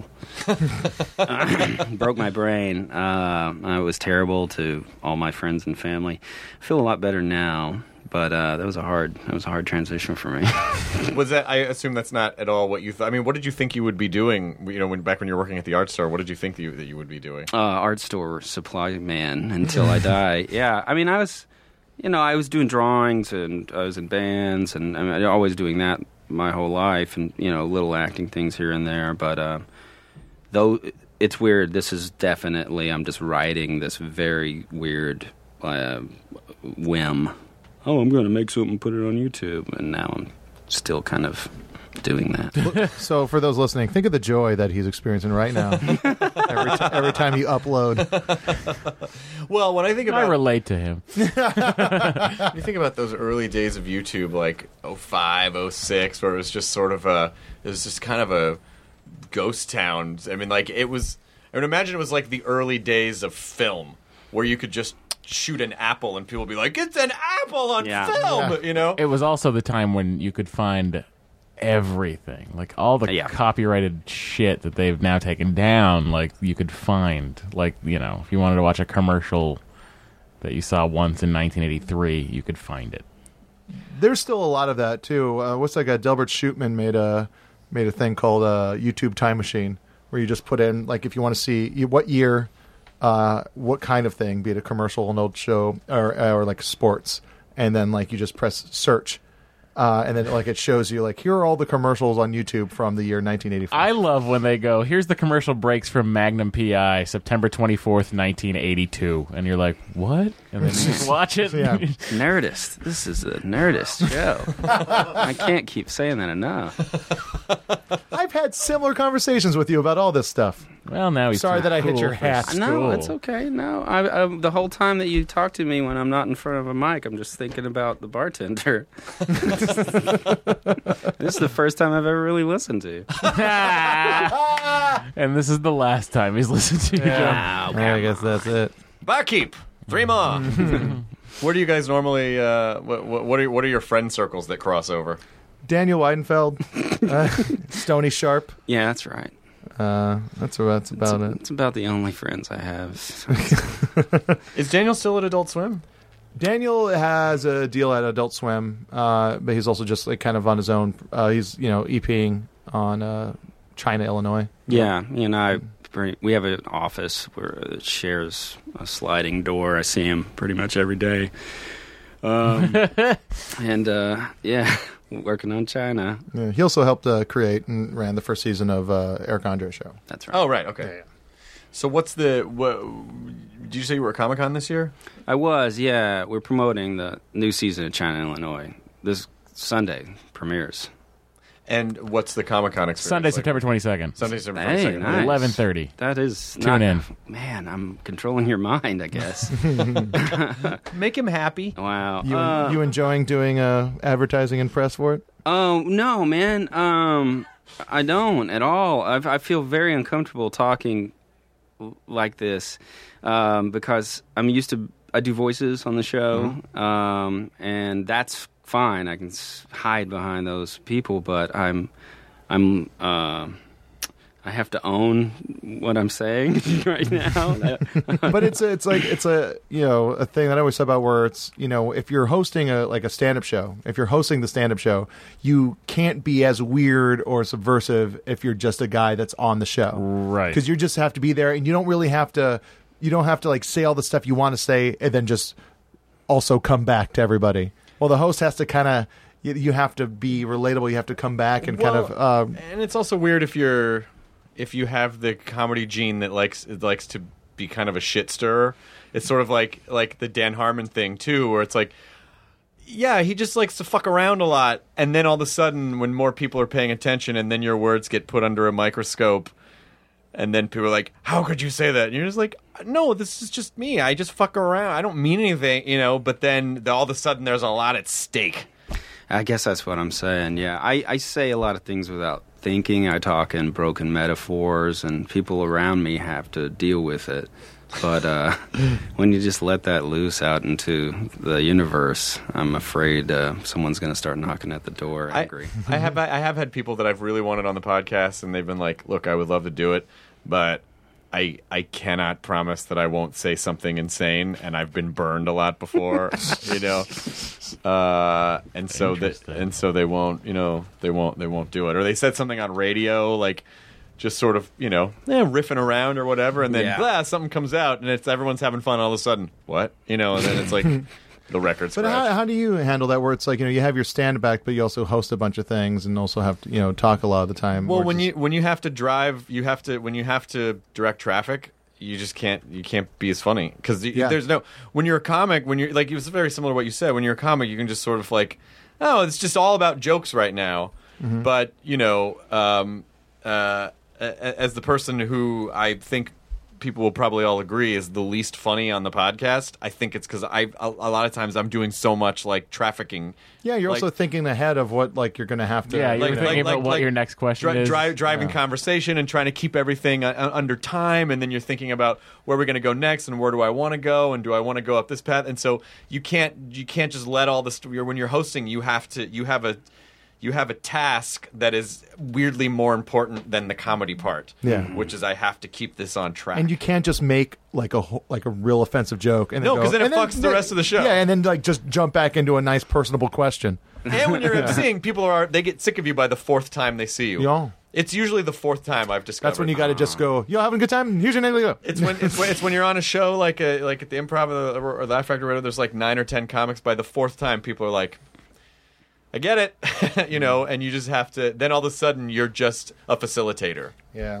Broke my brain. I was terrible to all my friends and family. I feel a lot better now, but that was a hard transition for me. Was that? I assume that's not at all what you thought. I mean, what did you think you would be doing? You know, back when you were working at the art store, what did you think that you would be doing? Art store supply man until I die. Yeah, I mean, I was doing drawings and I was in bands, and I mean, always doing that my whole life, and little acting things here and there. But though it's weird, this is definitely I'm just riding this very weird whim. Oh, I'm going to make something and put it on YouTube, and now I'm still kind of doing that. So for those listening, think of the joy that he's experiencing right now. every time you upload. Well, when I think about I relate to him. when you think about those early days of YouTube, like 05, 06, where it was just sort of it was just kind of a ghost town. I mean, like I would imagine it was like the early days of film, where you could just shoot an apple and people would be like, "It's an apple on film," Yeah. It was also the time when you could find everything, like all the copyrighted shit that they've now taken down. Like you could find, like if you wanted to watch a commercial that you saw once in 1983, you could find it. There's still a lot of that too. What's that guy? Delbert Shootman made a thing called YouTube Time Machine, where you just put in, like, if you want to see what year, what kind of thing, be it a commercial, an old show, or like sports, and then like you just press search. And then like it shows you like, here are all the commercials on YouTube from the year 1985. I love when they go, here's the commercial breaks from Magnum PI, September 24th, 1982. And you're like, what? And then you just watch it. Yeah. Nerdist. This is a Nerdist show. I can't keep saying that enough. I've had similar conversations with you about all this stuff. Well, now he's Sorry too that I hit cool your for hat. school. No, it's okay. No, I the whole time that you talk to me when I'm not in front of a mic, I'm just thinking about the bartender. This is the first time I've ever really listened to you. And this is the last time he's listened to you. John. I guess that's it. Barkeep, 3 more. Where do you guys normally? What are your friend circles that cross over? Daniel Weidenfeld, Stony Sharp. Yeah, that's right. That's about it. It's about the only friends I have. Is Daniel still at Adult Swim? Daniel has a deal at Adult Swim, but he's also just like kind of on his own. He's EPing on China, Illinois. Yeah, we have an office where it shares a sliding door. I see him pretty much every day. Working on China. Yeah, he also helped create and ran the first season of Eric Andre Show. That's right. Oh, right. Okay. Yeah. So did you say you were at Comic-Con this year? I was, yeah. We're promoting the new season of China, Illinois. This Sunday premieres. And what's the Comic-Con experience Sunday, like? September 22nd. Sunday, September Hey, 22nd. nice. 11:30. That is Tune in. Man, I'm controlling your mind, I guess. Make him happy. Wow. You enjoying doing advertising and press for it? Oh, no, man. I don't at all. I feel very uncomfortable talking like this because I'm used to. I do voices on the show, and that's fine. I can hide behind those people, but I have to own what I'm saying right now. But it's a a thing that I always say about where it's if you're hosting a stand-up show, if you're hosting the stand-up show, you can't be as weird or subversive if you're just a guy that's on the show, Right. Because you just have to be there, and you don't have to like say all the stuff you want to say and then just also come back to everybody. Well, the host has to kind of you have to be relatable. You have to come back and and it's also weird if you have the comedy gene that likes to be kind of a shit stirrer. It's sort of like the Dan Harmon thing too, where it's like, yeah, he just likes to fuck around a lot, and then all of a sudden, when more people are paying attention, and then your words get put under a microscope, and then people are like, "How could you say that?" And you're just like, "No, this is just me. I just fuck around. I don't mean anything, But then all of a sudden, there's a lot at stake." I guess that's what I'm saying. Yeah, I say a lot of things without thinking. I talk in broken metaphors, and people around me have to deal with it. But when you just let that loose out into the universe, I'm afraid someone's going to start knocking at the door angry. I have had people that I've really wanted on the podcast, and they've been like, "Look, I would love to do it, but I cannot promise that I won't say something insane." And I've been burned a lot before, you know, and so they won't, you know, they won't do it, or they said something on radio like. Just sort of, you know, riffing around or whatever, and then blah, something comes out, and everyone's having fun all of a sudden. What? You know, and then it's like the record's But scratched. how do you handle that where it's like, you know, you have your stand back, but you also host a bunch of things and also have to, you know, talk a lot of the time? Well, or when just- you have to drive, when you have to direct traffic, you just can't be as funny because there's no, when you're a comic, when you're like, it was very similar to what you said, when you're a comic, you can just sort of like, oh, it's just all about jokes right now. But, you know, as the person who I think people will probably all agree is the least funny on the podcast, I think it's because a lot of times I'm doing so much like trafficking. Yeah, you're like, also thinking ahead of what like you're going to have to. Yeah, you're thinking about what your next question is. Driving conversation and trying to keep everything under time, and then you're thinking about where we're going to go next and where do I want to go and do I want to go up this path, and so you can't just let all this. When you're hosting, you have a task that is weirdly more important than the comedy part. Yeah. Which is I have to keep this on track. And you can't just make like a real offensive joke and then No, go- 'cause then it and fucks the rest of the show. Yeah, and then like just jump back into a nice personable question. And when you're emceeing, they get sick of you by the fourth time they see you. Yeah. It's usually the fourth time I've discovered. That's when you got to just go, yo, having a good time? Here's your name. Go. It's when you're on a show like at the Improv or Laugh Factory or whatever. There's like 9 or 10 comics. By the fourth time, people are like, I get it, you know, and you just have to. Then all of a sudden, you're just a facilitator. Yeah.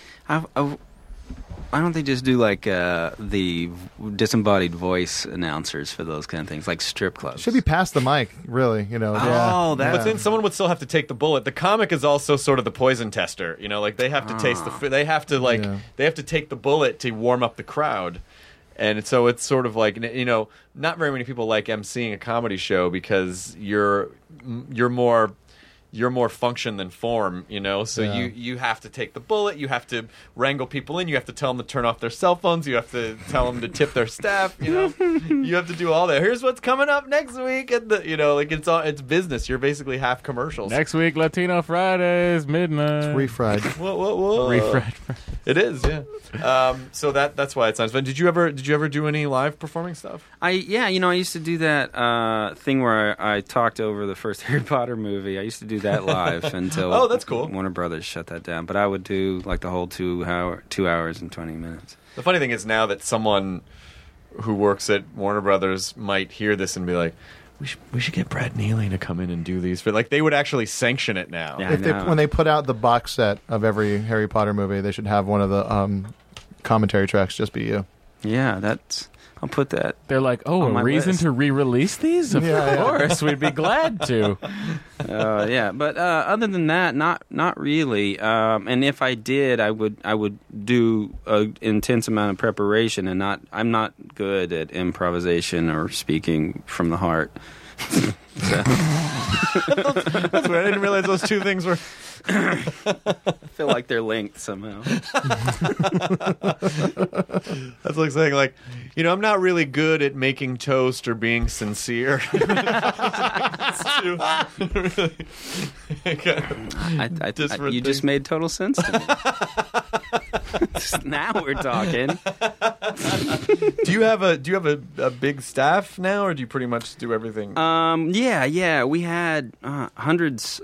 Why don't they just do like the disembodied voice announcers for those kind of things, like strip clubs? Should be past the mic, really. You know. Oh, that- But then someone would still have to take the bullet. The comic is also sort of the poison tester. You know, like they have to taste the. They have to they have to take the bullet to warm up the crowd. And so it's sort of like, you know, not very many people like emceeing a comedy show because you're more function than form, you know. So you have to take the bullet. You have to wrangle people in. You have to tell them to turn off their cell phones. You have to tell them to tip their staff. You know, you have to do all that. Here's what's coming up next week, and you know, like it's business. You're basically half commercials. Next week, Latino Fridays, midnight. Refried. Whoa. Refried. It is, yeah. So that's why it's nice. But did you ever do any live performing stuff? I used to do that thing where I talked over the first Harry Potter movie. I used to do that live until Oh, that's cool. Warner Brothers shut that down. But I would do like the whole 2 hours and 20 minutes. The funny thing is now that someone who works at Warner Brothers might hear this and be like, we should get Brad Neely to come in and do these. But like they would actually sanction it now. Yeah. When they put out the box set of every Harry Potter movie, they should have one of the commentary tracks just be you. Yeah, I'll put that. They're like, oh, On a my reason list. to re-release these? Of course, we'd be glad to. Yeah, but other than that, not really. And if I did, I would do an intense amount of preparation, and I'm not good at improvisation or speaking from the heart. That's weird. I didn't realize those two things were. I feel like they're linked somehow. That's like saying, like, you know, I'm not really good at making toast or being sincere. It's true. You just made total sense to me. Now we're talking. Do you have a big staff now, or do you pretty much do everything? Yeah. We had hundreds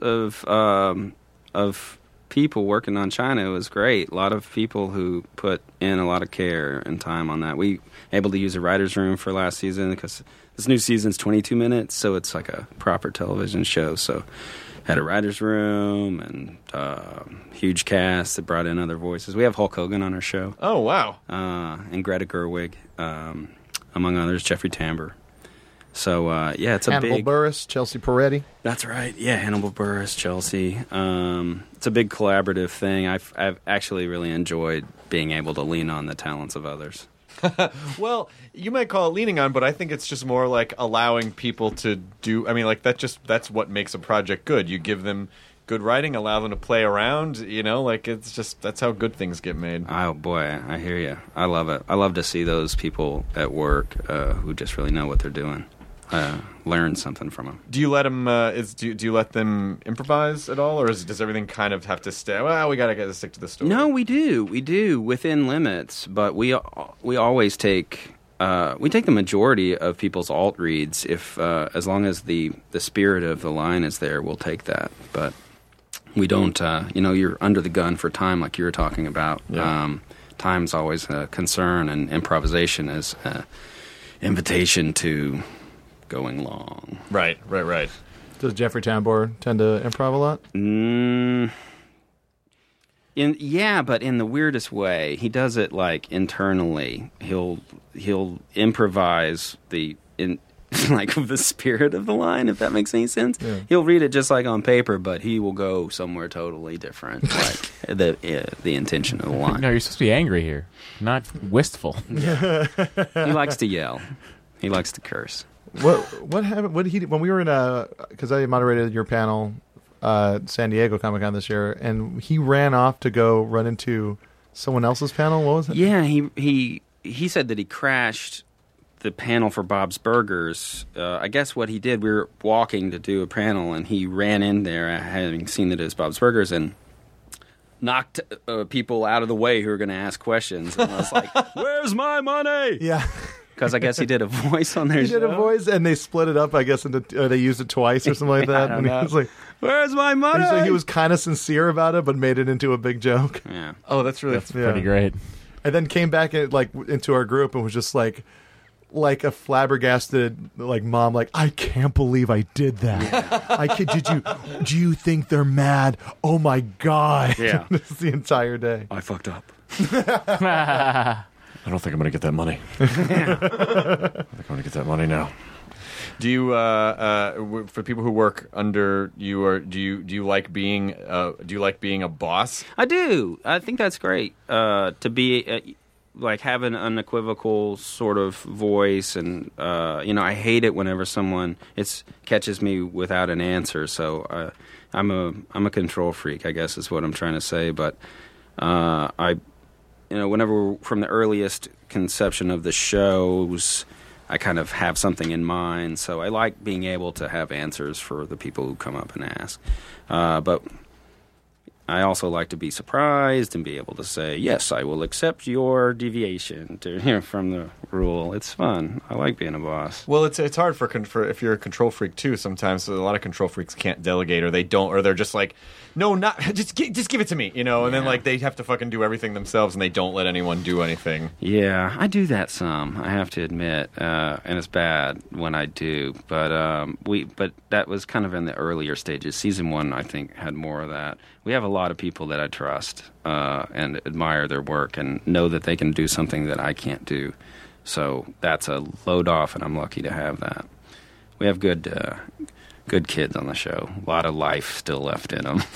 of people working on China. It was great. A lot of people who put in a lot of care and time on that. We able to use a writer's room for last season because this new season's 22 minutes, so it's like a proper television show. So had a writer's room and huge cast that brought in other voices. We have Hulk Hogan on our show. Oh, wow. And Greta Gerwig, among others, Jeffrey Tambor. So, yeah, it's a Hannibal Buress, Chelsea Peretti. That's right. Yeah, Hannibal Buress, Chelsea. It's a big collaborative thing. I've actually really enjoyed being able to lean on the talents of others. Well, you might call it leaning on, but I think it's just more like allowing people to do. I mean, like that's what makes a project good. You give them good writing, allow them to play around. Like it's just that's how good things get made. Oh boy, I hear you. I love it. I love to see those people at work who just really know what they're doing. Learn something from them. Do you let them? Do you let them improvise at all, or does everything kind of have to stay? Well, we gotta stick to the story. No, we do within limits, but we always take the majority of people's alt reads if as long as the spirit of the line is there, we'll take that. But we don't. You're under the gun for time, like you were talking about. Yeah. Time's always a concern, and improvisation is an invitation to going long. Right. Does Jeffrey Tambor tend to improv a lot? But in the weirdest way. He does it like internally. He'll improvise the spirit of the line, if that makes any sense. Yeah. He'll read it just like on paper, but he will go somewhere totally different, like the intention of the line. No, you're supposed to be angry here, not wistful. He likes to yell. He likes to curse. What happened? What did he when we were in because I moderated your panel, San Diego Comic-Con this year, and he ran off to go run into someone else's panel. What was it? Yeah, he said that he crashed the panel for Bob's Burgers. I guess what he did, we were walking to do a panel, and he ran in there, having seen that it was Bob's Burgers, and knocked people out of the way who were going to ask questions. And I was like, "Where's my money?" Yeah. Because I guess he did a voice on their He show. did a voice, and they split it up, I guess, into they used it twice or something like that. And he was like, "Where's my money?" and so he was kind of sincere about it, but made it into a big joke. Yeah. Oh, that's really Pretty great. And then came back into our group and was just like a flabbergasted mom, like, I can't believe I did that. Do you think they're mad? Oh my God. Yeah. This is the entire day. I fucked up. I don't think I'm going to get that money. I think I'm going to get that money now. Do you, for people who work under you, or do you like being a boss? I do. I think that's great. To be have an unequivocal sort of voice, and I hate it whenever someone catches me without an answer. So I'm a control freak, I guess is what I'm trying to say. But whenever from the earliest conception of the shows, I kind of have something in mind. So I like being able to have answers for the people who come up and ask. But I also like to be surprised and be able to say, yes, I will accept your deviation from the rule. It's fun. I like being a boss. Well, it's hard for if you're a control freak too. Sometimes a lot of control freaks can't delegate, or they don't, or they're just like, no, not just give it to me, and then they have to fucking do everything themselves, and they don't let anyone do anything. Yeah, I do that some. I have to admit, and it's bad when I do. But but that was kind of in the earlier stages. Season 1, I think, had more of that. We have a lot of people that I trust and admire their work and know that they can do something that I can't do. So that's a load off, and I'm lucky to have that. We have good kids on the show. A lot of life still left in them.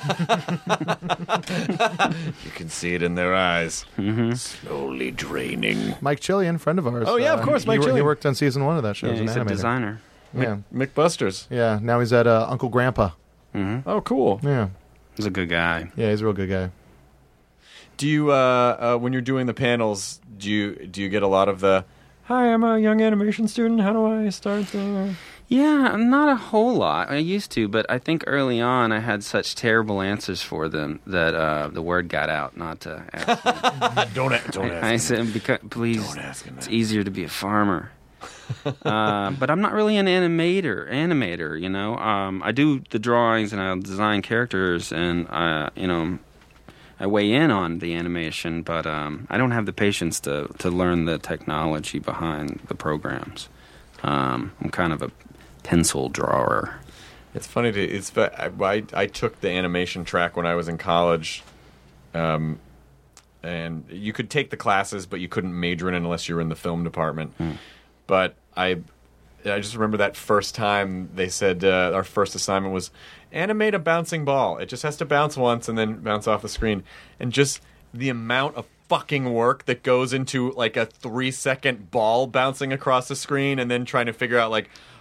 You can see it in their eyes. Mm-hmm. Slowly draining. Mike Chillian, friend of ours. Oh, yeah, of course, Mike He Chillian. worked on season 1 of that show as an He's a animator. designer. Yeah. McBusters. Yeah, now he's at Uncle Grandpa. Mm-hmm. Oh, cool. Yeah. He's a good guy. Yeah, he's a real good guy. Do you, when you're doing the panels, do you get a lot of the, hi, I'm a young animation student, how do I start the... Yeah, not a whole lot. I used to, but I think early on I had such terrible answers for them that the word got out not to ask me. Don't ask I said, please, Don't ask him that. it's easier to be a farmer. But I'm not really an animator, I do the drawings and I design characters, and I weigh in on the animation, but I don't have the patience to learn the technology behind the programs. I'm kind of a pencil drawer. It's funny. I took the animation track when I was in college, and you could take the classes, but you couldn't major in it unless you were in the film department. But I just remember that first time they said our first assignment was animate a bouncing ball. It just has to bounce once and then bounce off the screen. And just the amount of fucking work that goes into like a 3-second ball bouncing across the screen, and then trying to figure out like,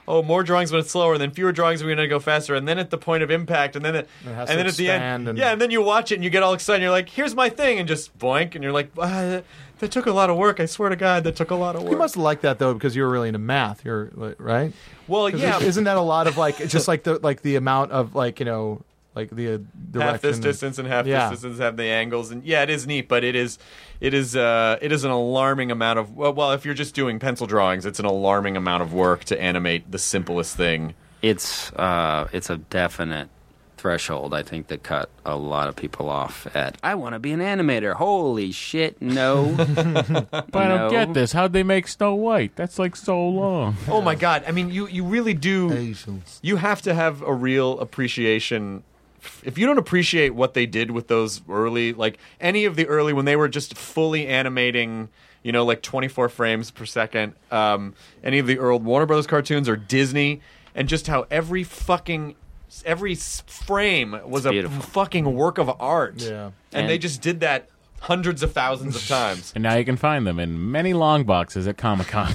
more drawings when it's slower, and then fewer drawings when you're going to go faster, and then at the point of impact, and then at the end, and then you watch it and you get all excited. And you're like, here's my thing, and just boink, and you're like, that took a lot of work. I swear to God, that took a lot of work. You must have liked that though, because you were really into math. You're right. Well, yeah. Isn't that a lot of just like the amount of like the direction, half this distance and half this distance have the angles, and it is neat, but it is an alarming amount of well, if you're just doing pencil drawings, it's an alarming amount of work to animate the simplest thing. It's a definite threshold, I think, that cut a lot of people off at, I want to be an animator. Holy shit, no. But I don't get this. How'd they make Snow White? That's like so long. Oh my God. I mean, you really do. You have to have a real appreciation. If you don't appreciate what they did with those early, like any of the early, when they were just fully animating, like 24 frames per second, any of the old Warner Brothers cartoons or Disney, and just how every frame was a fucking work of art. Yeah. And they just did that hundreds of thousands of times. And now you can find them in many long boxes at Comic-Con.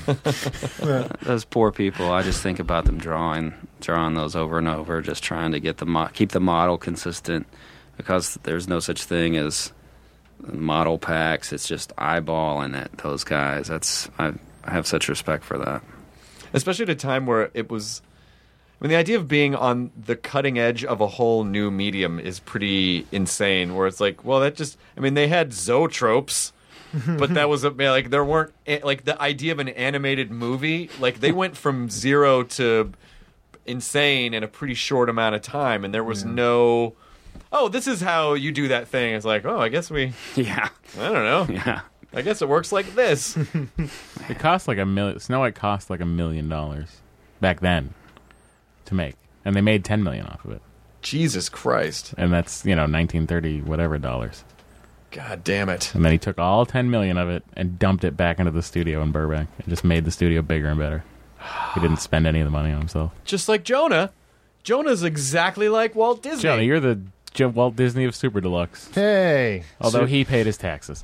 Those poor people, I just think about them drawing those over and over, just trying to get keep the model consistent, because there's no such thing as model packs. It's just eyeballing at those guys. I have such respect for that. Especially at a time where it was... I mean, the idea of being on the cutting edge of a whole new medium is pretty insane, where it's like, well, they had zoetropes, but that was, there weren't, like, the idea of an animated movie, like, they went from zero to insane in a pretty short amount of time, and there was no, this is how you do that thing. It's like, I guess I don't know. Yeah. I guess it works like this. It cost like $1 million. Snow White cost like $1 million back then to make, and they made $10 million off of it. Jesus Christ! And that's 1930 whatever dollars. God damn it! And then he took all $10 million of it and dumped it back into the studio in Burbank, and just made the studio bigger and better. He didn't spend any of the money on himself. Just like Jonah. Jonah's exactly like Walt Disney. Jonah, you're the Walt Disney of Super Deluxe. Hey, although he paid his taxes.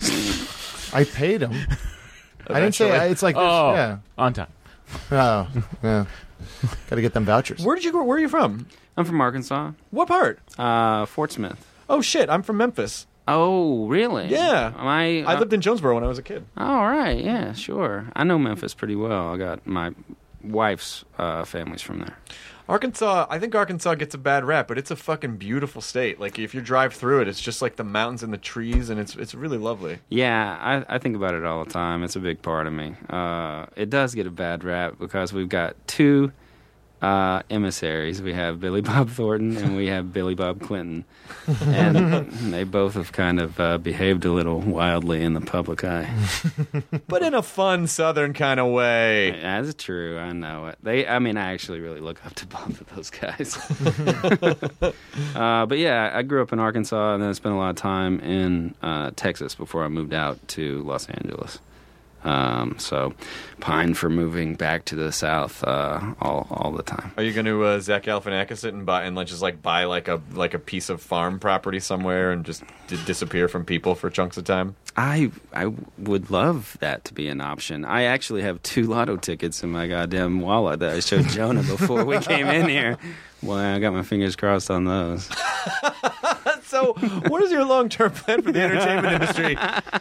I paid him. I didn't say it's like on time. Oh, yeah. Got to get them vouchers. Where are you from? I'm from Arkansas. What part? Fort Smith. Oh shit! I'm from Memphis. Oh, really? Yeah. I lived in Jonesboro when I was a kid. All right. Yeah, sure. I know Memphis pretty well. I got my wife's family's from there. Arkansas, I think Arkansas gets a bad rap, but it's a fucking beautiful state. Like, if you drive through it, it's just like the mountains and the trees, and it's really lovely. Yeah, I think about it all the time. It's a big part of me. It does get a bad rap because we've got two emissaries. We have Billy Bob Thornton and we have Billy Bob Clinton. And they both have kind of behaved a little wildly in the public eye. But in a fun Southern kind of way. That's true. I know it. I actually really look up to both of those guys. But yeah, I grew up in Arkansas and then I spent a lot of time in Texas before I moved out to Los Angeles. So pine for moving back to the South all the time. Are you going to Zach Galifianakis it and buy like a piece of farm property somewhere and just disappear from people for chunks of time? I would love that to be an option. I actually have 2 lotto tickets in my goddamn wallet that I showed Jonah before we came in here. Well, I got my fingers crossed on those. So, what is your long-term plan for the entertainment industry?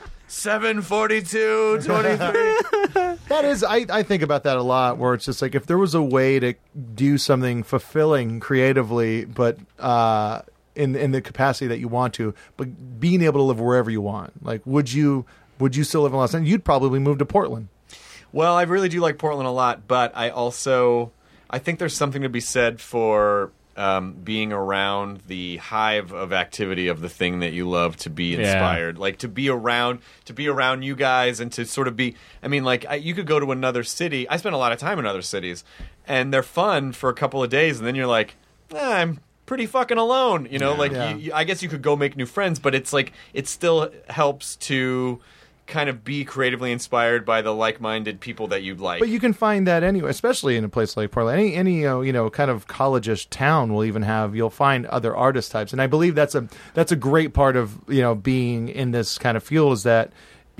7/42/23. That is, I think about that a lot, where it's just like, if there was a way to do something fulfilling creatively, but in the capacity that you want to, but being able to live wherever you want. Like, would you still live in Los Angeles? You'd probably move to Portland. Well, I really do like Portland a lot, but I think there's something to be said for being around the hive of activity of the thing that you love, to be inspired, like to be around you guys, and to sort of be. I mean, like you could go to another city. I spent a lot of time in other cities, and they're fun for a couple of days, and then you're like, I'm pretty fucking alone, you know. I guess you could go make new friends, but it's like it still helps to kind of be creatively inspired by the like-minded people that you like. But you can find that anywhere, especially in a place like Portland. Any kind of college-ish town will even you'll find other artist types. And I believe that's a great part of, being in this kind of field, is that,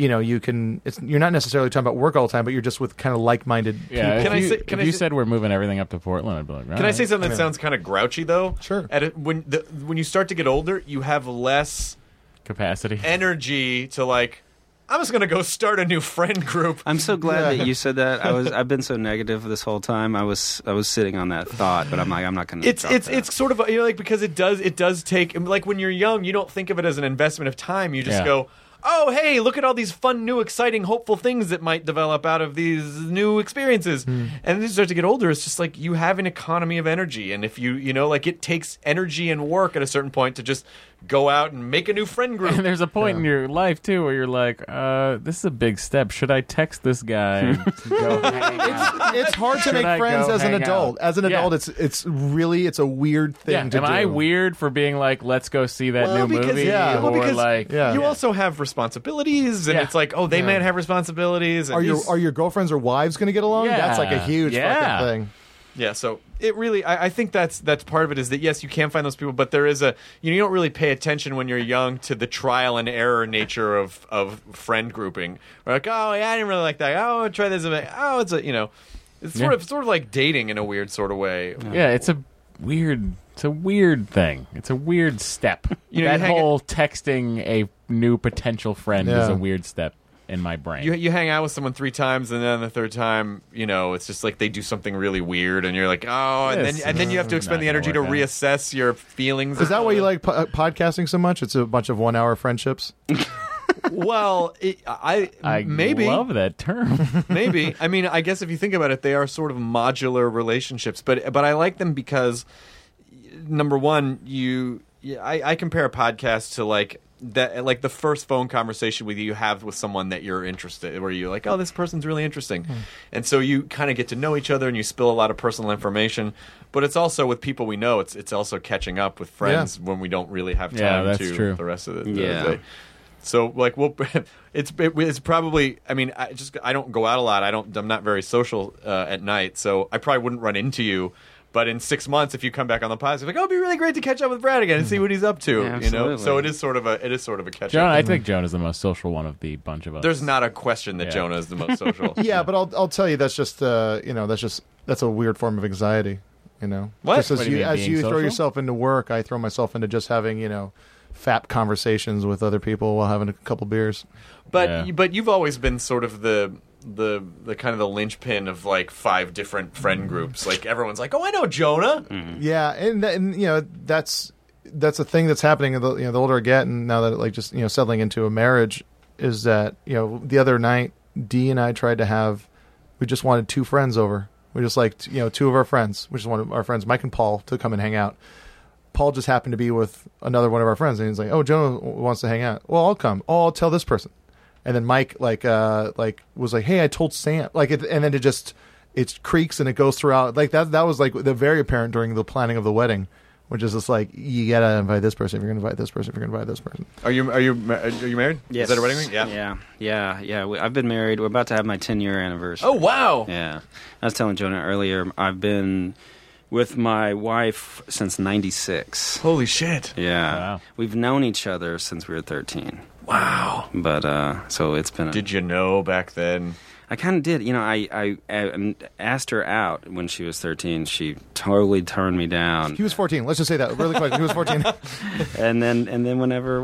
you can. You're not necessarily talking about work all the time, but you're just with kind of like-minded people. Yeah, Can I say- if you said we're moving everything up to Portland, I'd be like, Can I say something that sounds kind of grouchy though? Sure. When you start to get older, you have less capacity? energy to like. I'm just gonna go start a new friend group. I'm so glad that you said that. I've been so negative this whole time. I was sitting on that thought, but I'm like, I'm not going to. It's sort of like because it does take like when you're young, you don't think of it as an investment of time. You just go, oh hey, look at all these fun, new, exciting, hopeful things that might develop out of these new experiences. And then you start to get older, it's just like you have an economy of energy, and if you know like it takes energy and work at a certain point to just go out and make a new friend group. And there's a point in your life too where you're like, this is a big step. Should I text this guy to go hang out? It's hard to Should make I friends go as an hang adult. out? As an adult, it's a weird thing to Am do. I weird for being like, let's go see that Well, new because- movie? yeah. Or Well, because like, you also have responsibilities, and Yeah. it's like, oh, they might have responsibilities. And Are your girlfriends or wives going to get along? Yeah. That's like a huge Yeah. fucking thing. Yeah, so it really, I think that's part of it is that yes, you can find those people, but there is you don't really pay attention when you're young to the trial and error nature of friend grouping. We're like, oh yeah, I didn't really like that. Oh, try this. Oh, it's it's sort of like dating in a weird sort of way. yeah, it's a weird thing. It's a weird step. You know, that you hang whole texting a new potential friend is Yeah. a weird step in my brain. You hang out with someone 3 times, and then the third time, it's just like they do something really weird, and you're like, oh, and This then you have to is expend not the gonna energy to work out. reassess your feelings. Is that why you like podcasting so much? It's a bunch of 1-hour friendships. Well, I maybe love that term. maybe. I mean, I guess if you think about it, they are sort of modular relationships, but I like them because number one, I compare a podcast to like the first phone conversation with you have with someone that you're interested, where you're like, oh, this person's really interesting, and so you kind of get to know each other and you spill a lot of personal information. But it's also with people we know. It's also catching up with friends when we don't really have time that's to true. the rest of the Yeah. day. So like it's probably, I mean, I don't go out a lot. I'm not very social at night, so I probably wouldn't run into you. But in 6 months, if you come back on the podcast, you're like, oh, it'd be really great to catch up with Brad again and see what he's up to. Yeah, you know, so absolutely. it is sort of a catch Jonah, up. I think Jonah's the most social one of the bunch of us. There's not a question that Yeah. Jonah is the most social. Yeah, but I'll tell you that's just that's a weird form of anxiety. What? Just as What do you mean, as being you throw social? yourself into work, I throw myself into just having fap conversations with other people while having a couple beers. But you've always been sort of the kind of the linchpin of like 5 different friend groups. Like everyone's like, oh, I know Jonah. Yeah, and that's a thing that's happening. The older I get, and now that like just settling into a marriage, is that the other night Dee and I tried to have. We just wanted 2 friends over. We just like 2 of our friends. We just wanted our friends Mike and Paul to come and hang out. Paul just happened to be with another one of our friends, and he's like, "Oh, Jonah wants to hang out. Well, I'll come. Oh, I'll tell this person." And then Mike was like, "Hey, I told Sam." And then it creaks and it goes throughout. Like that was like the very apparent during the planning of the wedding, which is just like you gotta invite this person if you're gonna invite this person if you're gonna invite this person. Are you married? Yes. Is that a wedding ring? Yeah. Yeah. I've been married. We're about to have my 10-year anniversary. Oh wow. Yeah. I was telling Jonah earlier, I've been with my wife since 96. Holy shit. Yeah. Wow. We've known each other since we were 13. Wow. But, so it's been Did you know back then? I kind of did. I asked her out when she was 13. She totally turned me down. He was 14. Let's just say that really quick. He was 14. And then whenever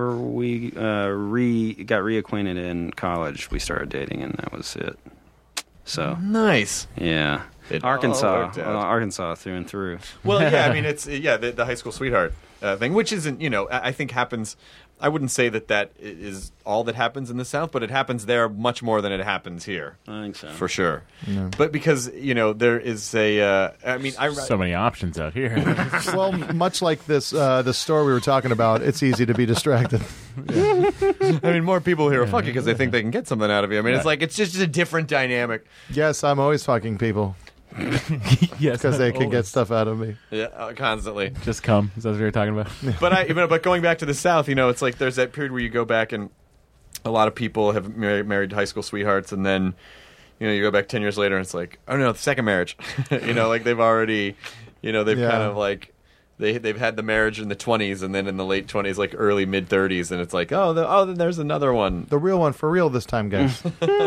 we got reacquainted in college, we started dating, and that was it. So Nice. yeah, It all Arkansas, worked out. Arkansas through and through. Well, yeah, I mean, it's the high school sweetheart thing, which isn't, I think happens. I wouldn't say that is all that happens in the South, but it happens there much more than it happens here, I think so. for sure. But because there is a, I mean, So many options out here. Well, much like this the store we were talking about, it's easy to be distracted. I mean, more people here are fucking because they think they can get something out of you. I mean, it's just a different dynamic. Yes, I'm always fucking people Yes, because they can get stuff out of me. Yeah, constantly. Just come. Is that what you're talking about? But going back to the South, it's like there's that period where you go back and a lot of people have married high school sweethearts, and then you go back 10 years later and it's like, oh no, the second marriage. Like they've already, they've Yeah. kind of like they've had the marriage in the 20s, and then in the late 20s, like early mid 30s, and it's like, then there's another one. The real one for real this time, guys.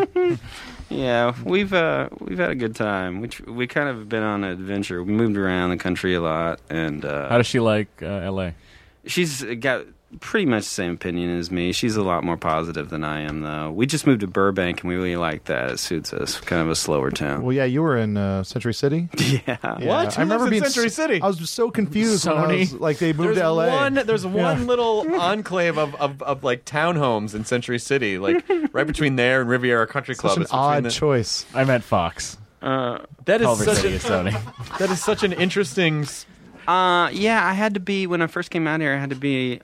Yeah, we've had a good time. We kind of been on an adventure. We moved around the country a lot, and How does she like L.A.? she's got pretty much the same opinion as me. She's a lot more positive than I am, though. We just moved to Burbank, and we really like that. It suits us. Kind of a slower town. Well, yeah, you were in Century City. Yeah. What? I remember being Century City. I was just so confused when I Sony? was, like they moved There's to LA. There's one little enclave of like townhomes in Century City, like right between there and Riviera Country Club. Such an It's between odd the- choice. I meant Fox. That Culver is City is Sony. that is such an interesting. Yeah, I had to be, when I first came out here, I had to be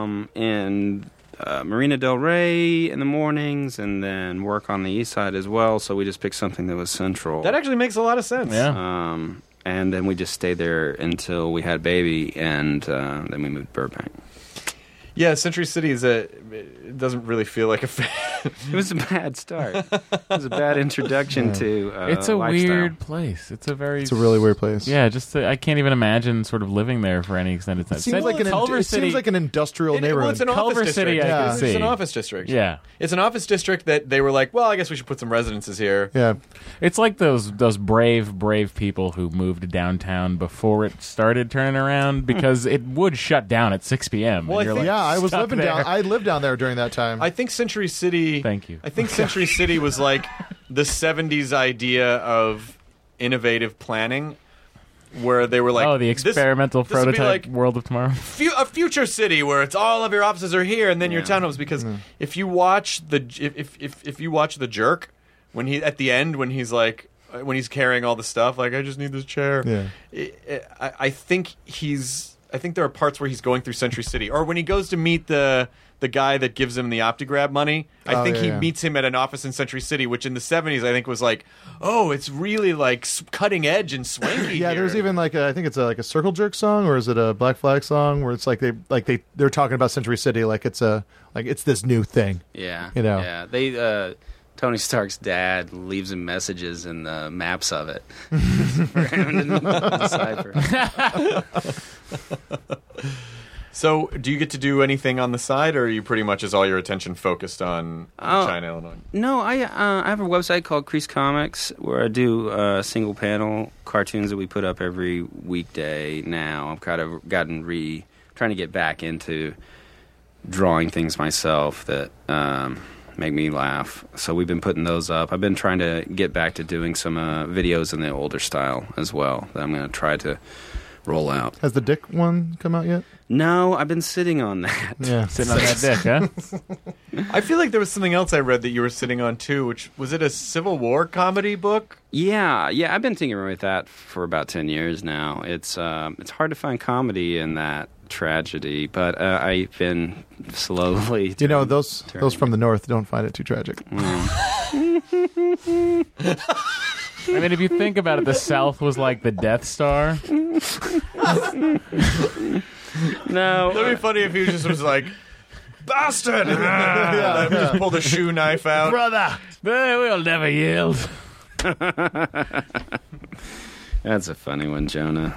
in Marina Del Rey in the mornings and then work on the east side as well, so we just picked something that was central. That actually makes a lot of sense. Yeah. And then we just stayed there until we had baby, and then we moved to Burbank. Yeah, Century City it doesn't really feel like a. It was a bad start. It was a bad introduction to It's a lifestyle. weird place. It's a really weird place. Yeah, I can't even imagine sort of living there for any extended time. It seems like Culver City. seems like an industrial neighborhood. It's an Culver office City, district. I can It's see. an office district. Yeah. It's an office district that they were like, well, I guess we should put some residences here. Yeah, It's like those brave people who moved downtown before it started turning around because it would shut down at 6 p.m. Well, and you're I think- like, yeah. I was stuck living there. down. I lived down there during that time. I think Century City. Thank you. I think Century City was like the 70s idea of innovative planning, where they were like, the experimental this would be prototype like world of tomorrow. a future city where it's all of your offices are here and then your townhomes. Because if you watch if you watch The Jerk, when he at the end when he's like when he's carrying all the stuff, like I just need this chair. Yeah. I think there are parts where he's going through Century City, or when he goes to meet the guy that gives him the OptiGrab money. I think he meets him at an office in Century City, which in the 70s I think was like, oh, it's really like cutting edge and swanky. Yeah, here. there's even like I think it's like a Circle Jerk song, or is it a Black Flag song where it's like they're talking about Century City like it's this new thing. Yeah. You know. Yeah. They Tony Stark's dad leaves him messages in the maps of it for him to decipher. So, do you get to do anything on the side, or are you pretty much is all your attention focused on China, Illinois? No, I have a website called Crease Comics where I do single panel cartoons that we put up every weekday. Now I've kind of trying to get back into drawing things myself that make me laugh. So we've been putting those up. I've been trying to get back to doing some videos in the older style as well that I'm going to try to roll out. Has the Dick one come out yet? No, I've been sitting on that. Yeah, Sitting on that dick, huh? I feel like there was something else I read that you were sitting on too, which was it a Civil War comedy book? Yeah, I've been tinkering with that for about 10 years now. It's hard to find comedy in that tragedy, but I've been slowly. You know, those from the north don't find it too tragic. I mean, if you think about it, the South was like the Death Star. No, That'd be funny if he just was like, bastard! And just pulled a shoe knife out. Brother! We'll never yield. that's a funny one, Jonah.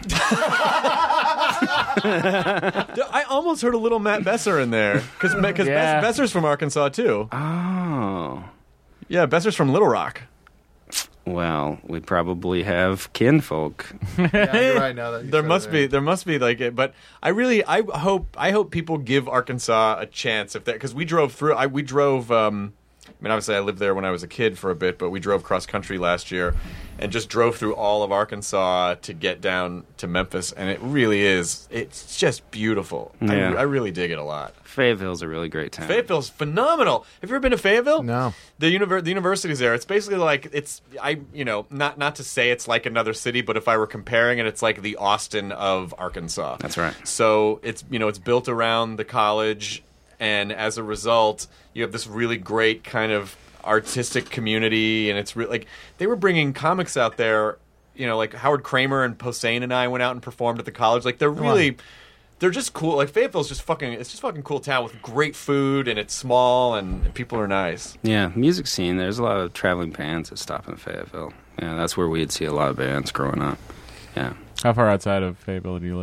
I almost heard a little Matt Besser in there. Because Yeah. Besser's from Arkansas, too. Oh, Yeah, Besser's from Little Rock. well, we probably have kinfolk. Yeah, you're right now that you There said must be like it, but I hope people give Arkansas a chance because we drove through. I mean, obviously, I lived there when I was a kid for a bit, but we drove cross country last year and just drove through all of Arkansas to get down to Memphis, and it really is. It's just beautiful. Yeah. I really dig it a lot. Fayetteville's a really great town. Fayetteville's phenomenal. Have you ever been to Fayetteville? No. The university's there. It's basically like not to say it's like another city, but if I were comparing it, it's like the Austin of Arkansas. That's right. So it's built around the college, and as a result, you have this really great kind of artistic community, and it's like they were bringing comics out there. Like Howard Kramer and Posehn and I went out and performed at the college. Like they're just cool. Like Fayetteville's it's just fucking cool town with great food, and it's small, and people are nice. Yeah, music scene. There's a lot of traveling bands that stop in Fayetteville. Yeah, that's where we'd see a lot of bands growing up. Yeah. How far outside of Fayetteville do you live?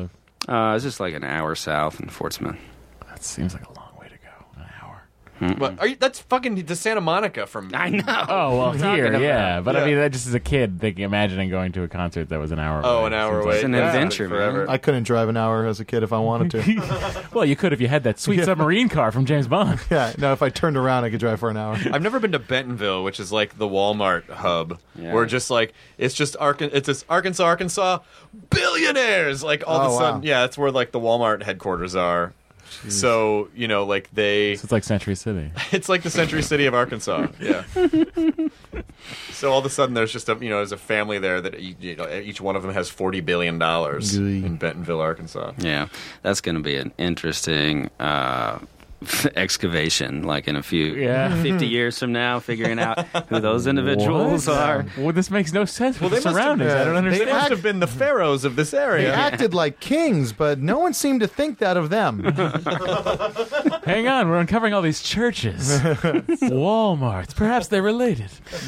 It's just like an hour south in Fort Smith. That seems like a long way to go. An hour. But that's fucking to Santa Monica from. I know. Oh, well, here, yeah. But I Yeah. mean, that just as a kid, imagining going to a concert that was an hour away. Oh, an hour seems away. It's an Yeah. adventure, Forever. I couldn't drive an hour as a kid if I wanted to. like- well, you could if you had that sweet submarine car from James Bond. Yeah, no, if I turned around, I could drive for an hour. I've never been to Bentonville, which is like the Walmart hub, Yeah. where just like it's just Arkansas billionaires. Like all of Oh, a sudden, wow. yeah, that's where like the Walmart headquarters are. So like they, So it's like Century City. it's like the Century City of Arkansas. Yeah. So all of a sudden, there's just there's a family there that each one of them has $40 billion in Bentonville, Arkansas. Yeah, that's going to be an interesting excavation, like in a few 50 years from now, figuring out who those individuals What? are. Well, this makes no sense with Well, the they must have- surroundings. I don't They understand. They must have been the pharaohs of this They area. acted like kings, but no one seemed to think that of them. Hang on, we're uncovering all these churches, Walmarts. Perhaps they're related.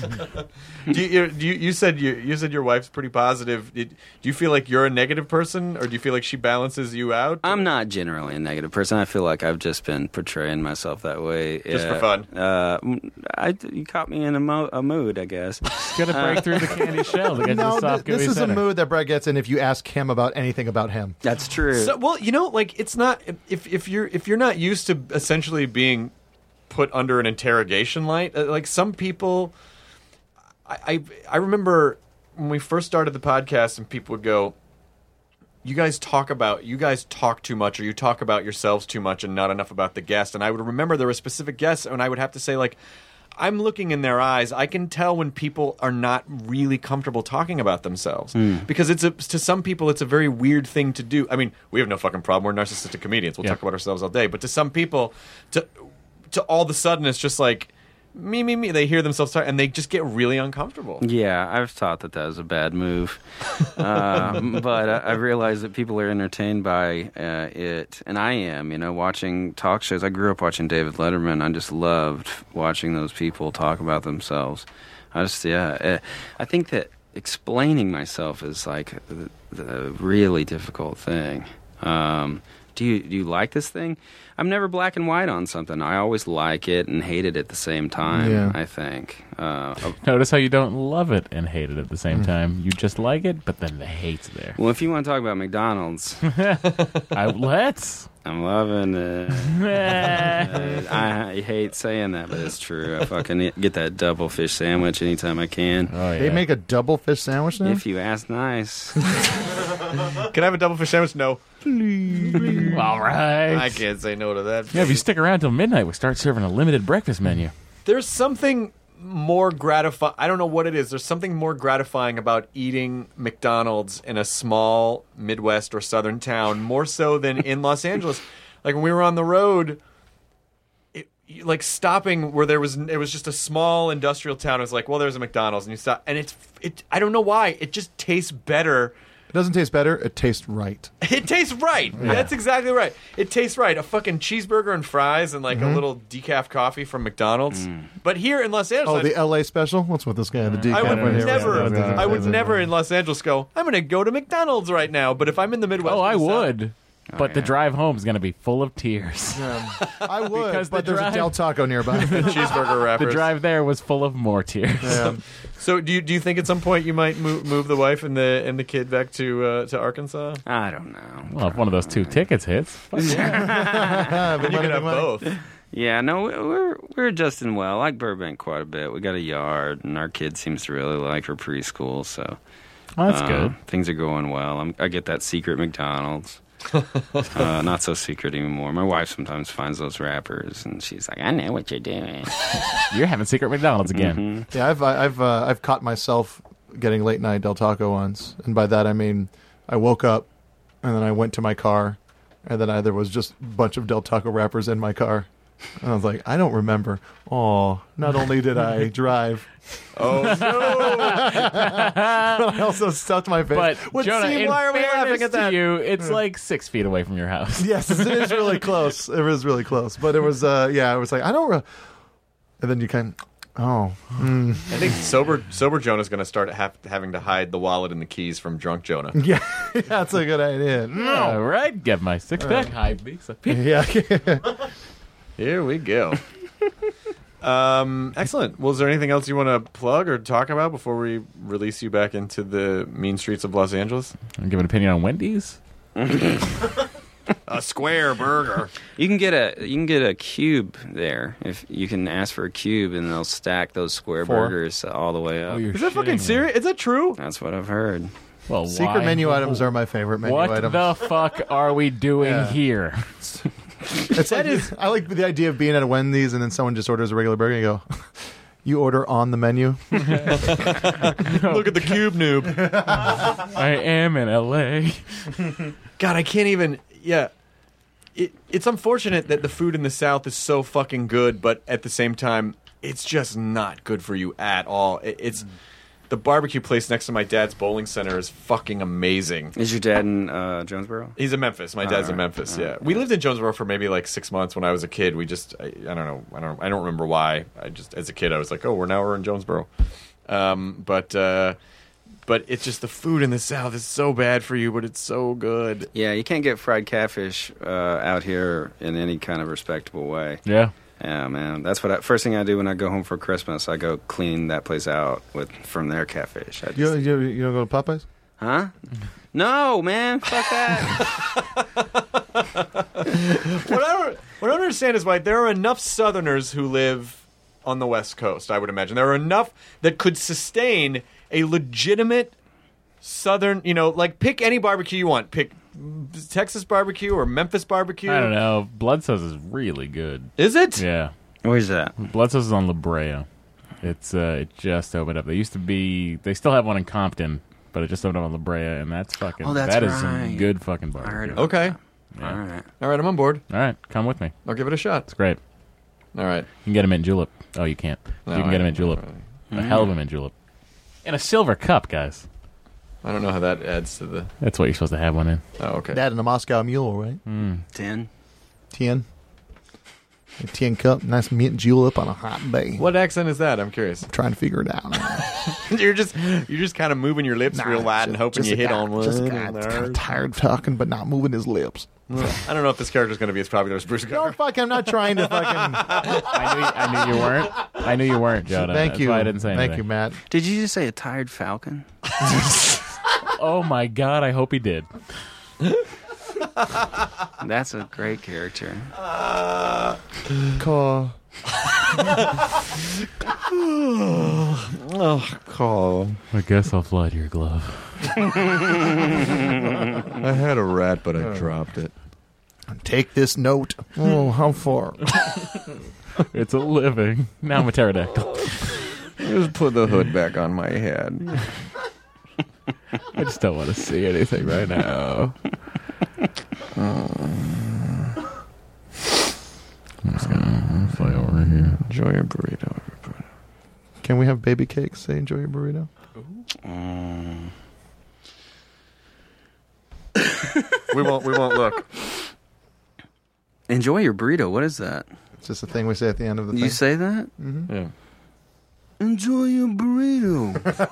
You said your wife's pretty positive. Do you feel like you're a negative person, or do you feel like she balances you out? I'm not generally a negative person. I feel like I've just been portraying myself that way. Just for fun. You caught me in a mood, I guess. Got to break through the candy shell to get to No, the soft, this gooey is center. a mood that Brett gets in if you ask him about anything about him. That's true. So, well, like it's not if you're not used to essentially being put under an interrogation light. Like some people, I remember when we first started the podcast, and people would go, you guys talk too much, or you talk about yourselves too much and not enough about the guest. And I would remember there were specific guests, and I would have to say, like, I'm looking in their eyes. I can tell when people are not really comfortable talking about themselves, because to some people it's a very weird thing to do. I mean, we have no fucking problem. We're narcissistic comedians. We'll Yeah. talk about ourselves all day. But to some people, to all of a sudden it's just like me. They hear themselves talk, and they just get really uncomfortable. Yeah, I've thought that was a bad move, but I realize that people are entertained by it, and I am. Watching talk shows. I grew up watching David Letterman. I just loved watching those people talk about themselves. I think that explaining myself is like the really difficult thing. Do you like this thing? I'm never black and white on something. I always like it and hate it at the same time. Yeah. I think. Notice how you don't love it and hate it at the same time. You just like it, but then the hate's there. Well, if you want to talk about McDonald's, Let's. I'm loving it. I hate saying that, but it's true. I fucking get that double fish sandwich anytime I can. Oh, yeah. They make a double fish sandwich now? If you ask nice. Can I have a double fish sandwich? No, All right. I can't say no to that. Yeah, if you stick around till midnight, we start serving a limited breakfast menu. There's something more gratifying. I don't know what it is. There's something more gratifying about eating McDonald's in a small Midwest or Southern town, more so than in Los Angeles. Like when we were on the road, like stopping where it was just a small industrial town. It was like, well, there's a McDonald's, and you stop, and it. I don't know why. It just tastes better. It doesn't taste better. It tastes right. It tastes right. That's exactly right. It tastes right. A fucking cheeseburger and fries and like a little decaf coffee from McDonald's. But here in Los Angeles, Oh, the L.A. special? What's with this guy? The decaf I would right here. never in Los Angeles go, I'm going to go to McDonald's right now. But if I'm in the Midwest, Oh, I or the South- would. But the drive home is going to be full of tears. I would, Because but the there's drive- a Del Taco nearby. cheeseburger wrappers. The drive there was full of more tears. So do you think at some point you might move the wife and the kid back to Arkansas? I don't know. Well, if one of those 2 tickets hits. Fuck yeah. You can have both. Yeah, no, we're adjusting well. I like Burbank quite a bit. We got a yard, and our kid seems to really like her preschool, so Well, that's good. things are going well. I get that secret McDonald's. Not so secret anymore. My wife sometimes finds those wrappers, and she's like, "I know what you're doing." You're having secret McDonald's again. Yeah, I've caught myself getting late night Del Taco once, and by that I mean I woke up and then I went to my car, and then there was just a bunch of Del Taco wrappers in my car, and I was like, I don't remember. Oh, not only did I drive, Oh no! but I also stuffed my face. But, Would Jonah, seem, in why are we fairness laughing at that? to you, it's like 6 feet away from your house. Yes, it is really close. It was really close, but it was I was like, I don't. And then you kind. Oh. I think sober Jonah's going to start having to hide the wallet and the keys from drunk Jonah. Yeah, that's a good idea. All right, get my six-pack. Hide these up here. Yeah. Here we go. Excellent. Well, is there anything else you want to plug or talk about before we release you back into the mean streets of Los Angeles? Give an opinion on Wendy's. A square burger. You can get a cube there if you can ask for a cube, and they'll stack those square burgers all the way up. Is that fucking serious? Is that true? That's what I've heard. Well, Secret menu items are my favorite menu What items. the fuck are we doing here? It's like, I like the idea of being at a Wendy's and then someone just orders a regular burger and you go, you order on the menu. Look at the cube noob. I am in L.A. God, I can't even. Yeah. It's unfortunate that the food in the South is so fucking good, but at the same time, it's just not good for you at all. It's the barbecue place next to my dad's bowling center is fucking amazing. Is your dad in Jonesboro? He's in Memphis. My dad's in Memphis. Yeah, we lived in Jonesboro for maybe like 6 months when I was a kid. We just I don't know. I don't remember why. I just as a kid I was like, oh, we're in Jonesboro. But it's just the food in the South is so bad for you, but it's so good. Yeah, you can't get fried catfish out here in any kind of respectable way. Yeah. Yeah, man. That's what first thing I do when I go home for Christmas. I go clean that place out from their catfish. You don't go to Popeyes? Huh? No, man. Fuck that. What I don't understand is why there are enough Southerners who live on the West Coast, I would imagine. There are enough that could sustain a legitimate Southern, like pick any barbecue you want. Pick Texas barbecue or Memphis barbecue. I don't know. Blood Sauce is really good. Is it? Yeah. Where's that? Blood Sauce is on La Brea. It just opened up. They still have one in Compton, but it just opened up on La Brea, and that's fucking. Oh, that's that is right. some good fucking I heard barbecue. about Okay. that. All right. All right, I'm on board. All right, come with me. I'll give it a shot. It's great. All right. You can get them in julep. Oh, you can't. No, you can get them in I- julep. A hell of a mint julep. In a silver cup, guys. I don't know how that adds to the. That's what you're supposed to have one in. Oh, okay. That and a Moscow Mule, right? 10. 10. A 10 cup, nice mint julep on a hot day. What accent is that? I'm curious. Trying to figure it out. you're just kind of moving your lips real wide and hoping just you a hit guy- on one. Just a guy that's kind of tired of talking, but not moving his lips. I don't know if this character's going to be as popular as Bruce No, Gutter. fuck, I'm not trying to fucking... I knew you weren't. I knew you weren't, Jonah. Thank That's you. why I didn't say anything. Thank you, Matt. Did you just say a tired falcon? Oh my God! I hope he did. That's a great character. Call. Oh, call. I guess I'll fly to your glove. I had a rat, but I dropped it. Take this note. Oh, how far? It's a living. Now I'm a pterodactyl. Just put the hood back on my head. I just don't want to see anything right now. I'm just gonna fly over here. Enjoy your burrito. Can we have baby cakes? Say enjoy your burrito. We won't look. Enjoy your burrito. What is that? It's just a thing we say at the end of the thing. You say that? Yeah. Enjoy your burrito.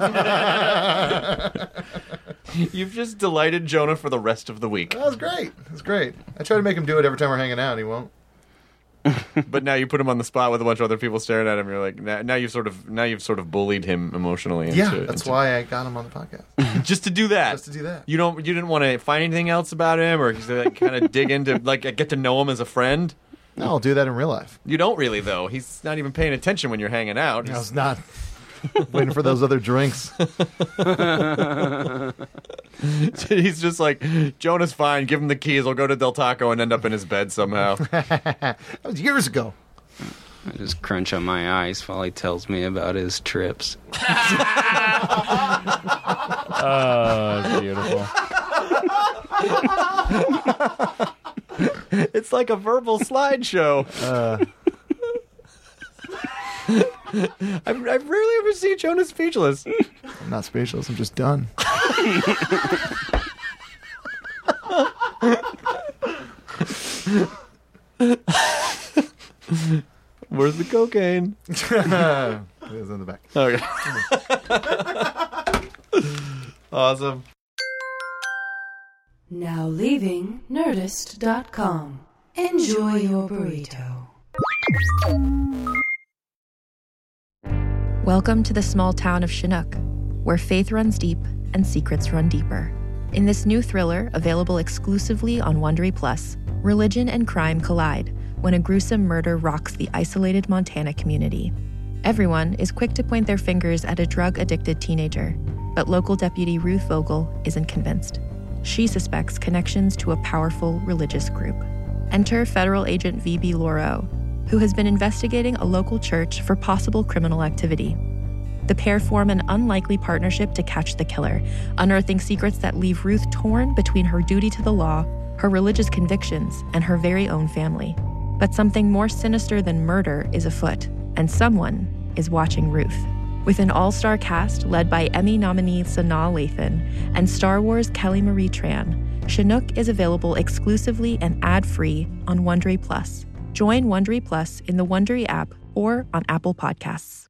You've just delighted Jonah for the rest of the week. That was great. That's great. I try to make him do it every time we're hanging out. He won't. But now you put him on the spot with a bunch of other people staring at him. You're like, now you've sort of bullied him emotionally. That's why I got him on the podcast. Just to do that. Just to do that. You didn't want to find anything else about him, or like, kind of dig into, like, get to know him as a friend. No, I'll do that in real life. You don't really, though. He's not even paying attention when you're hanging out. I was not waiting for those other drinks. He's just like, Jonah's fine. Give him the keys. I'll go to Del Taco and end up in his bed somehow. That was years ago. I just crunch on my ice while he tells me about his trips. Oh, that's beautiful. It's like a verbal slideshow. I've rarely ever seen Jonah speechless. I'm not speechless. I'm just done. Where's the cocaine? It's in the back. Okay. Awesome. Now leaving Nerdist.com. Enjoy your burrito. Welcome to the small town of Chinook, where faith runs deep and secrets run deeper. In this new thriller, available exclusively on Wondery Plus, religion and crime collide when a gruesome murder rocks the isolated Montana community. Everyone is quick to point their fingers at a drug-addicted teenager, but local deputy Ruth Vogel isn't convinced. She suspects connections to a powerful religious group. Enter federal agent V.B. Laureau, who has been investigating a local church for possible criminal activity. The pair form an unlikely partnership to catch the killer, unearthing secrets that leave Ruth torn between her duty to the law, her religious convictions, and her very own family. But something more sinister than murder is afoot, and someone is watching Ruth. With an all-star cast led by Emmy nominee Sanaa Lathan and Star Wars Kelly Marie Tran, Chinook is available exclusively and ad-free on Wondery Plus. Join Wondery Plus in the Wondery app or on Apple Podcasts.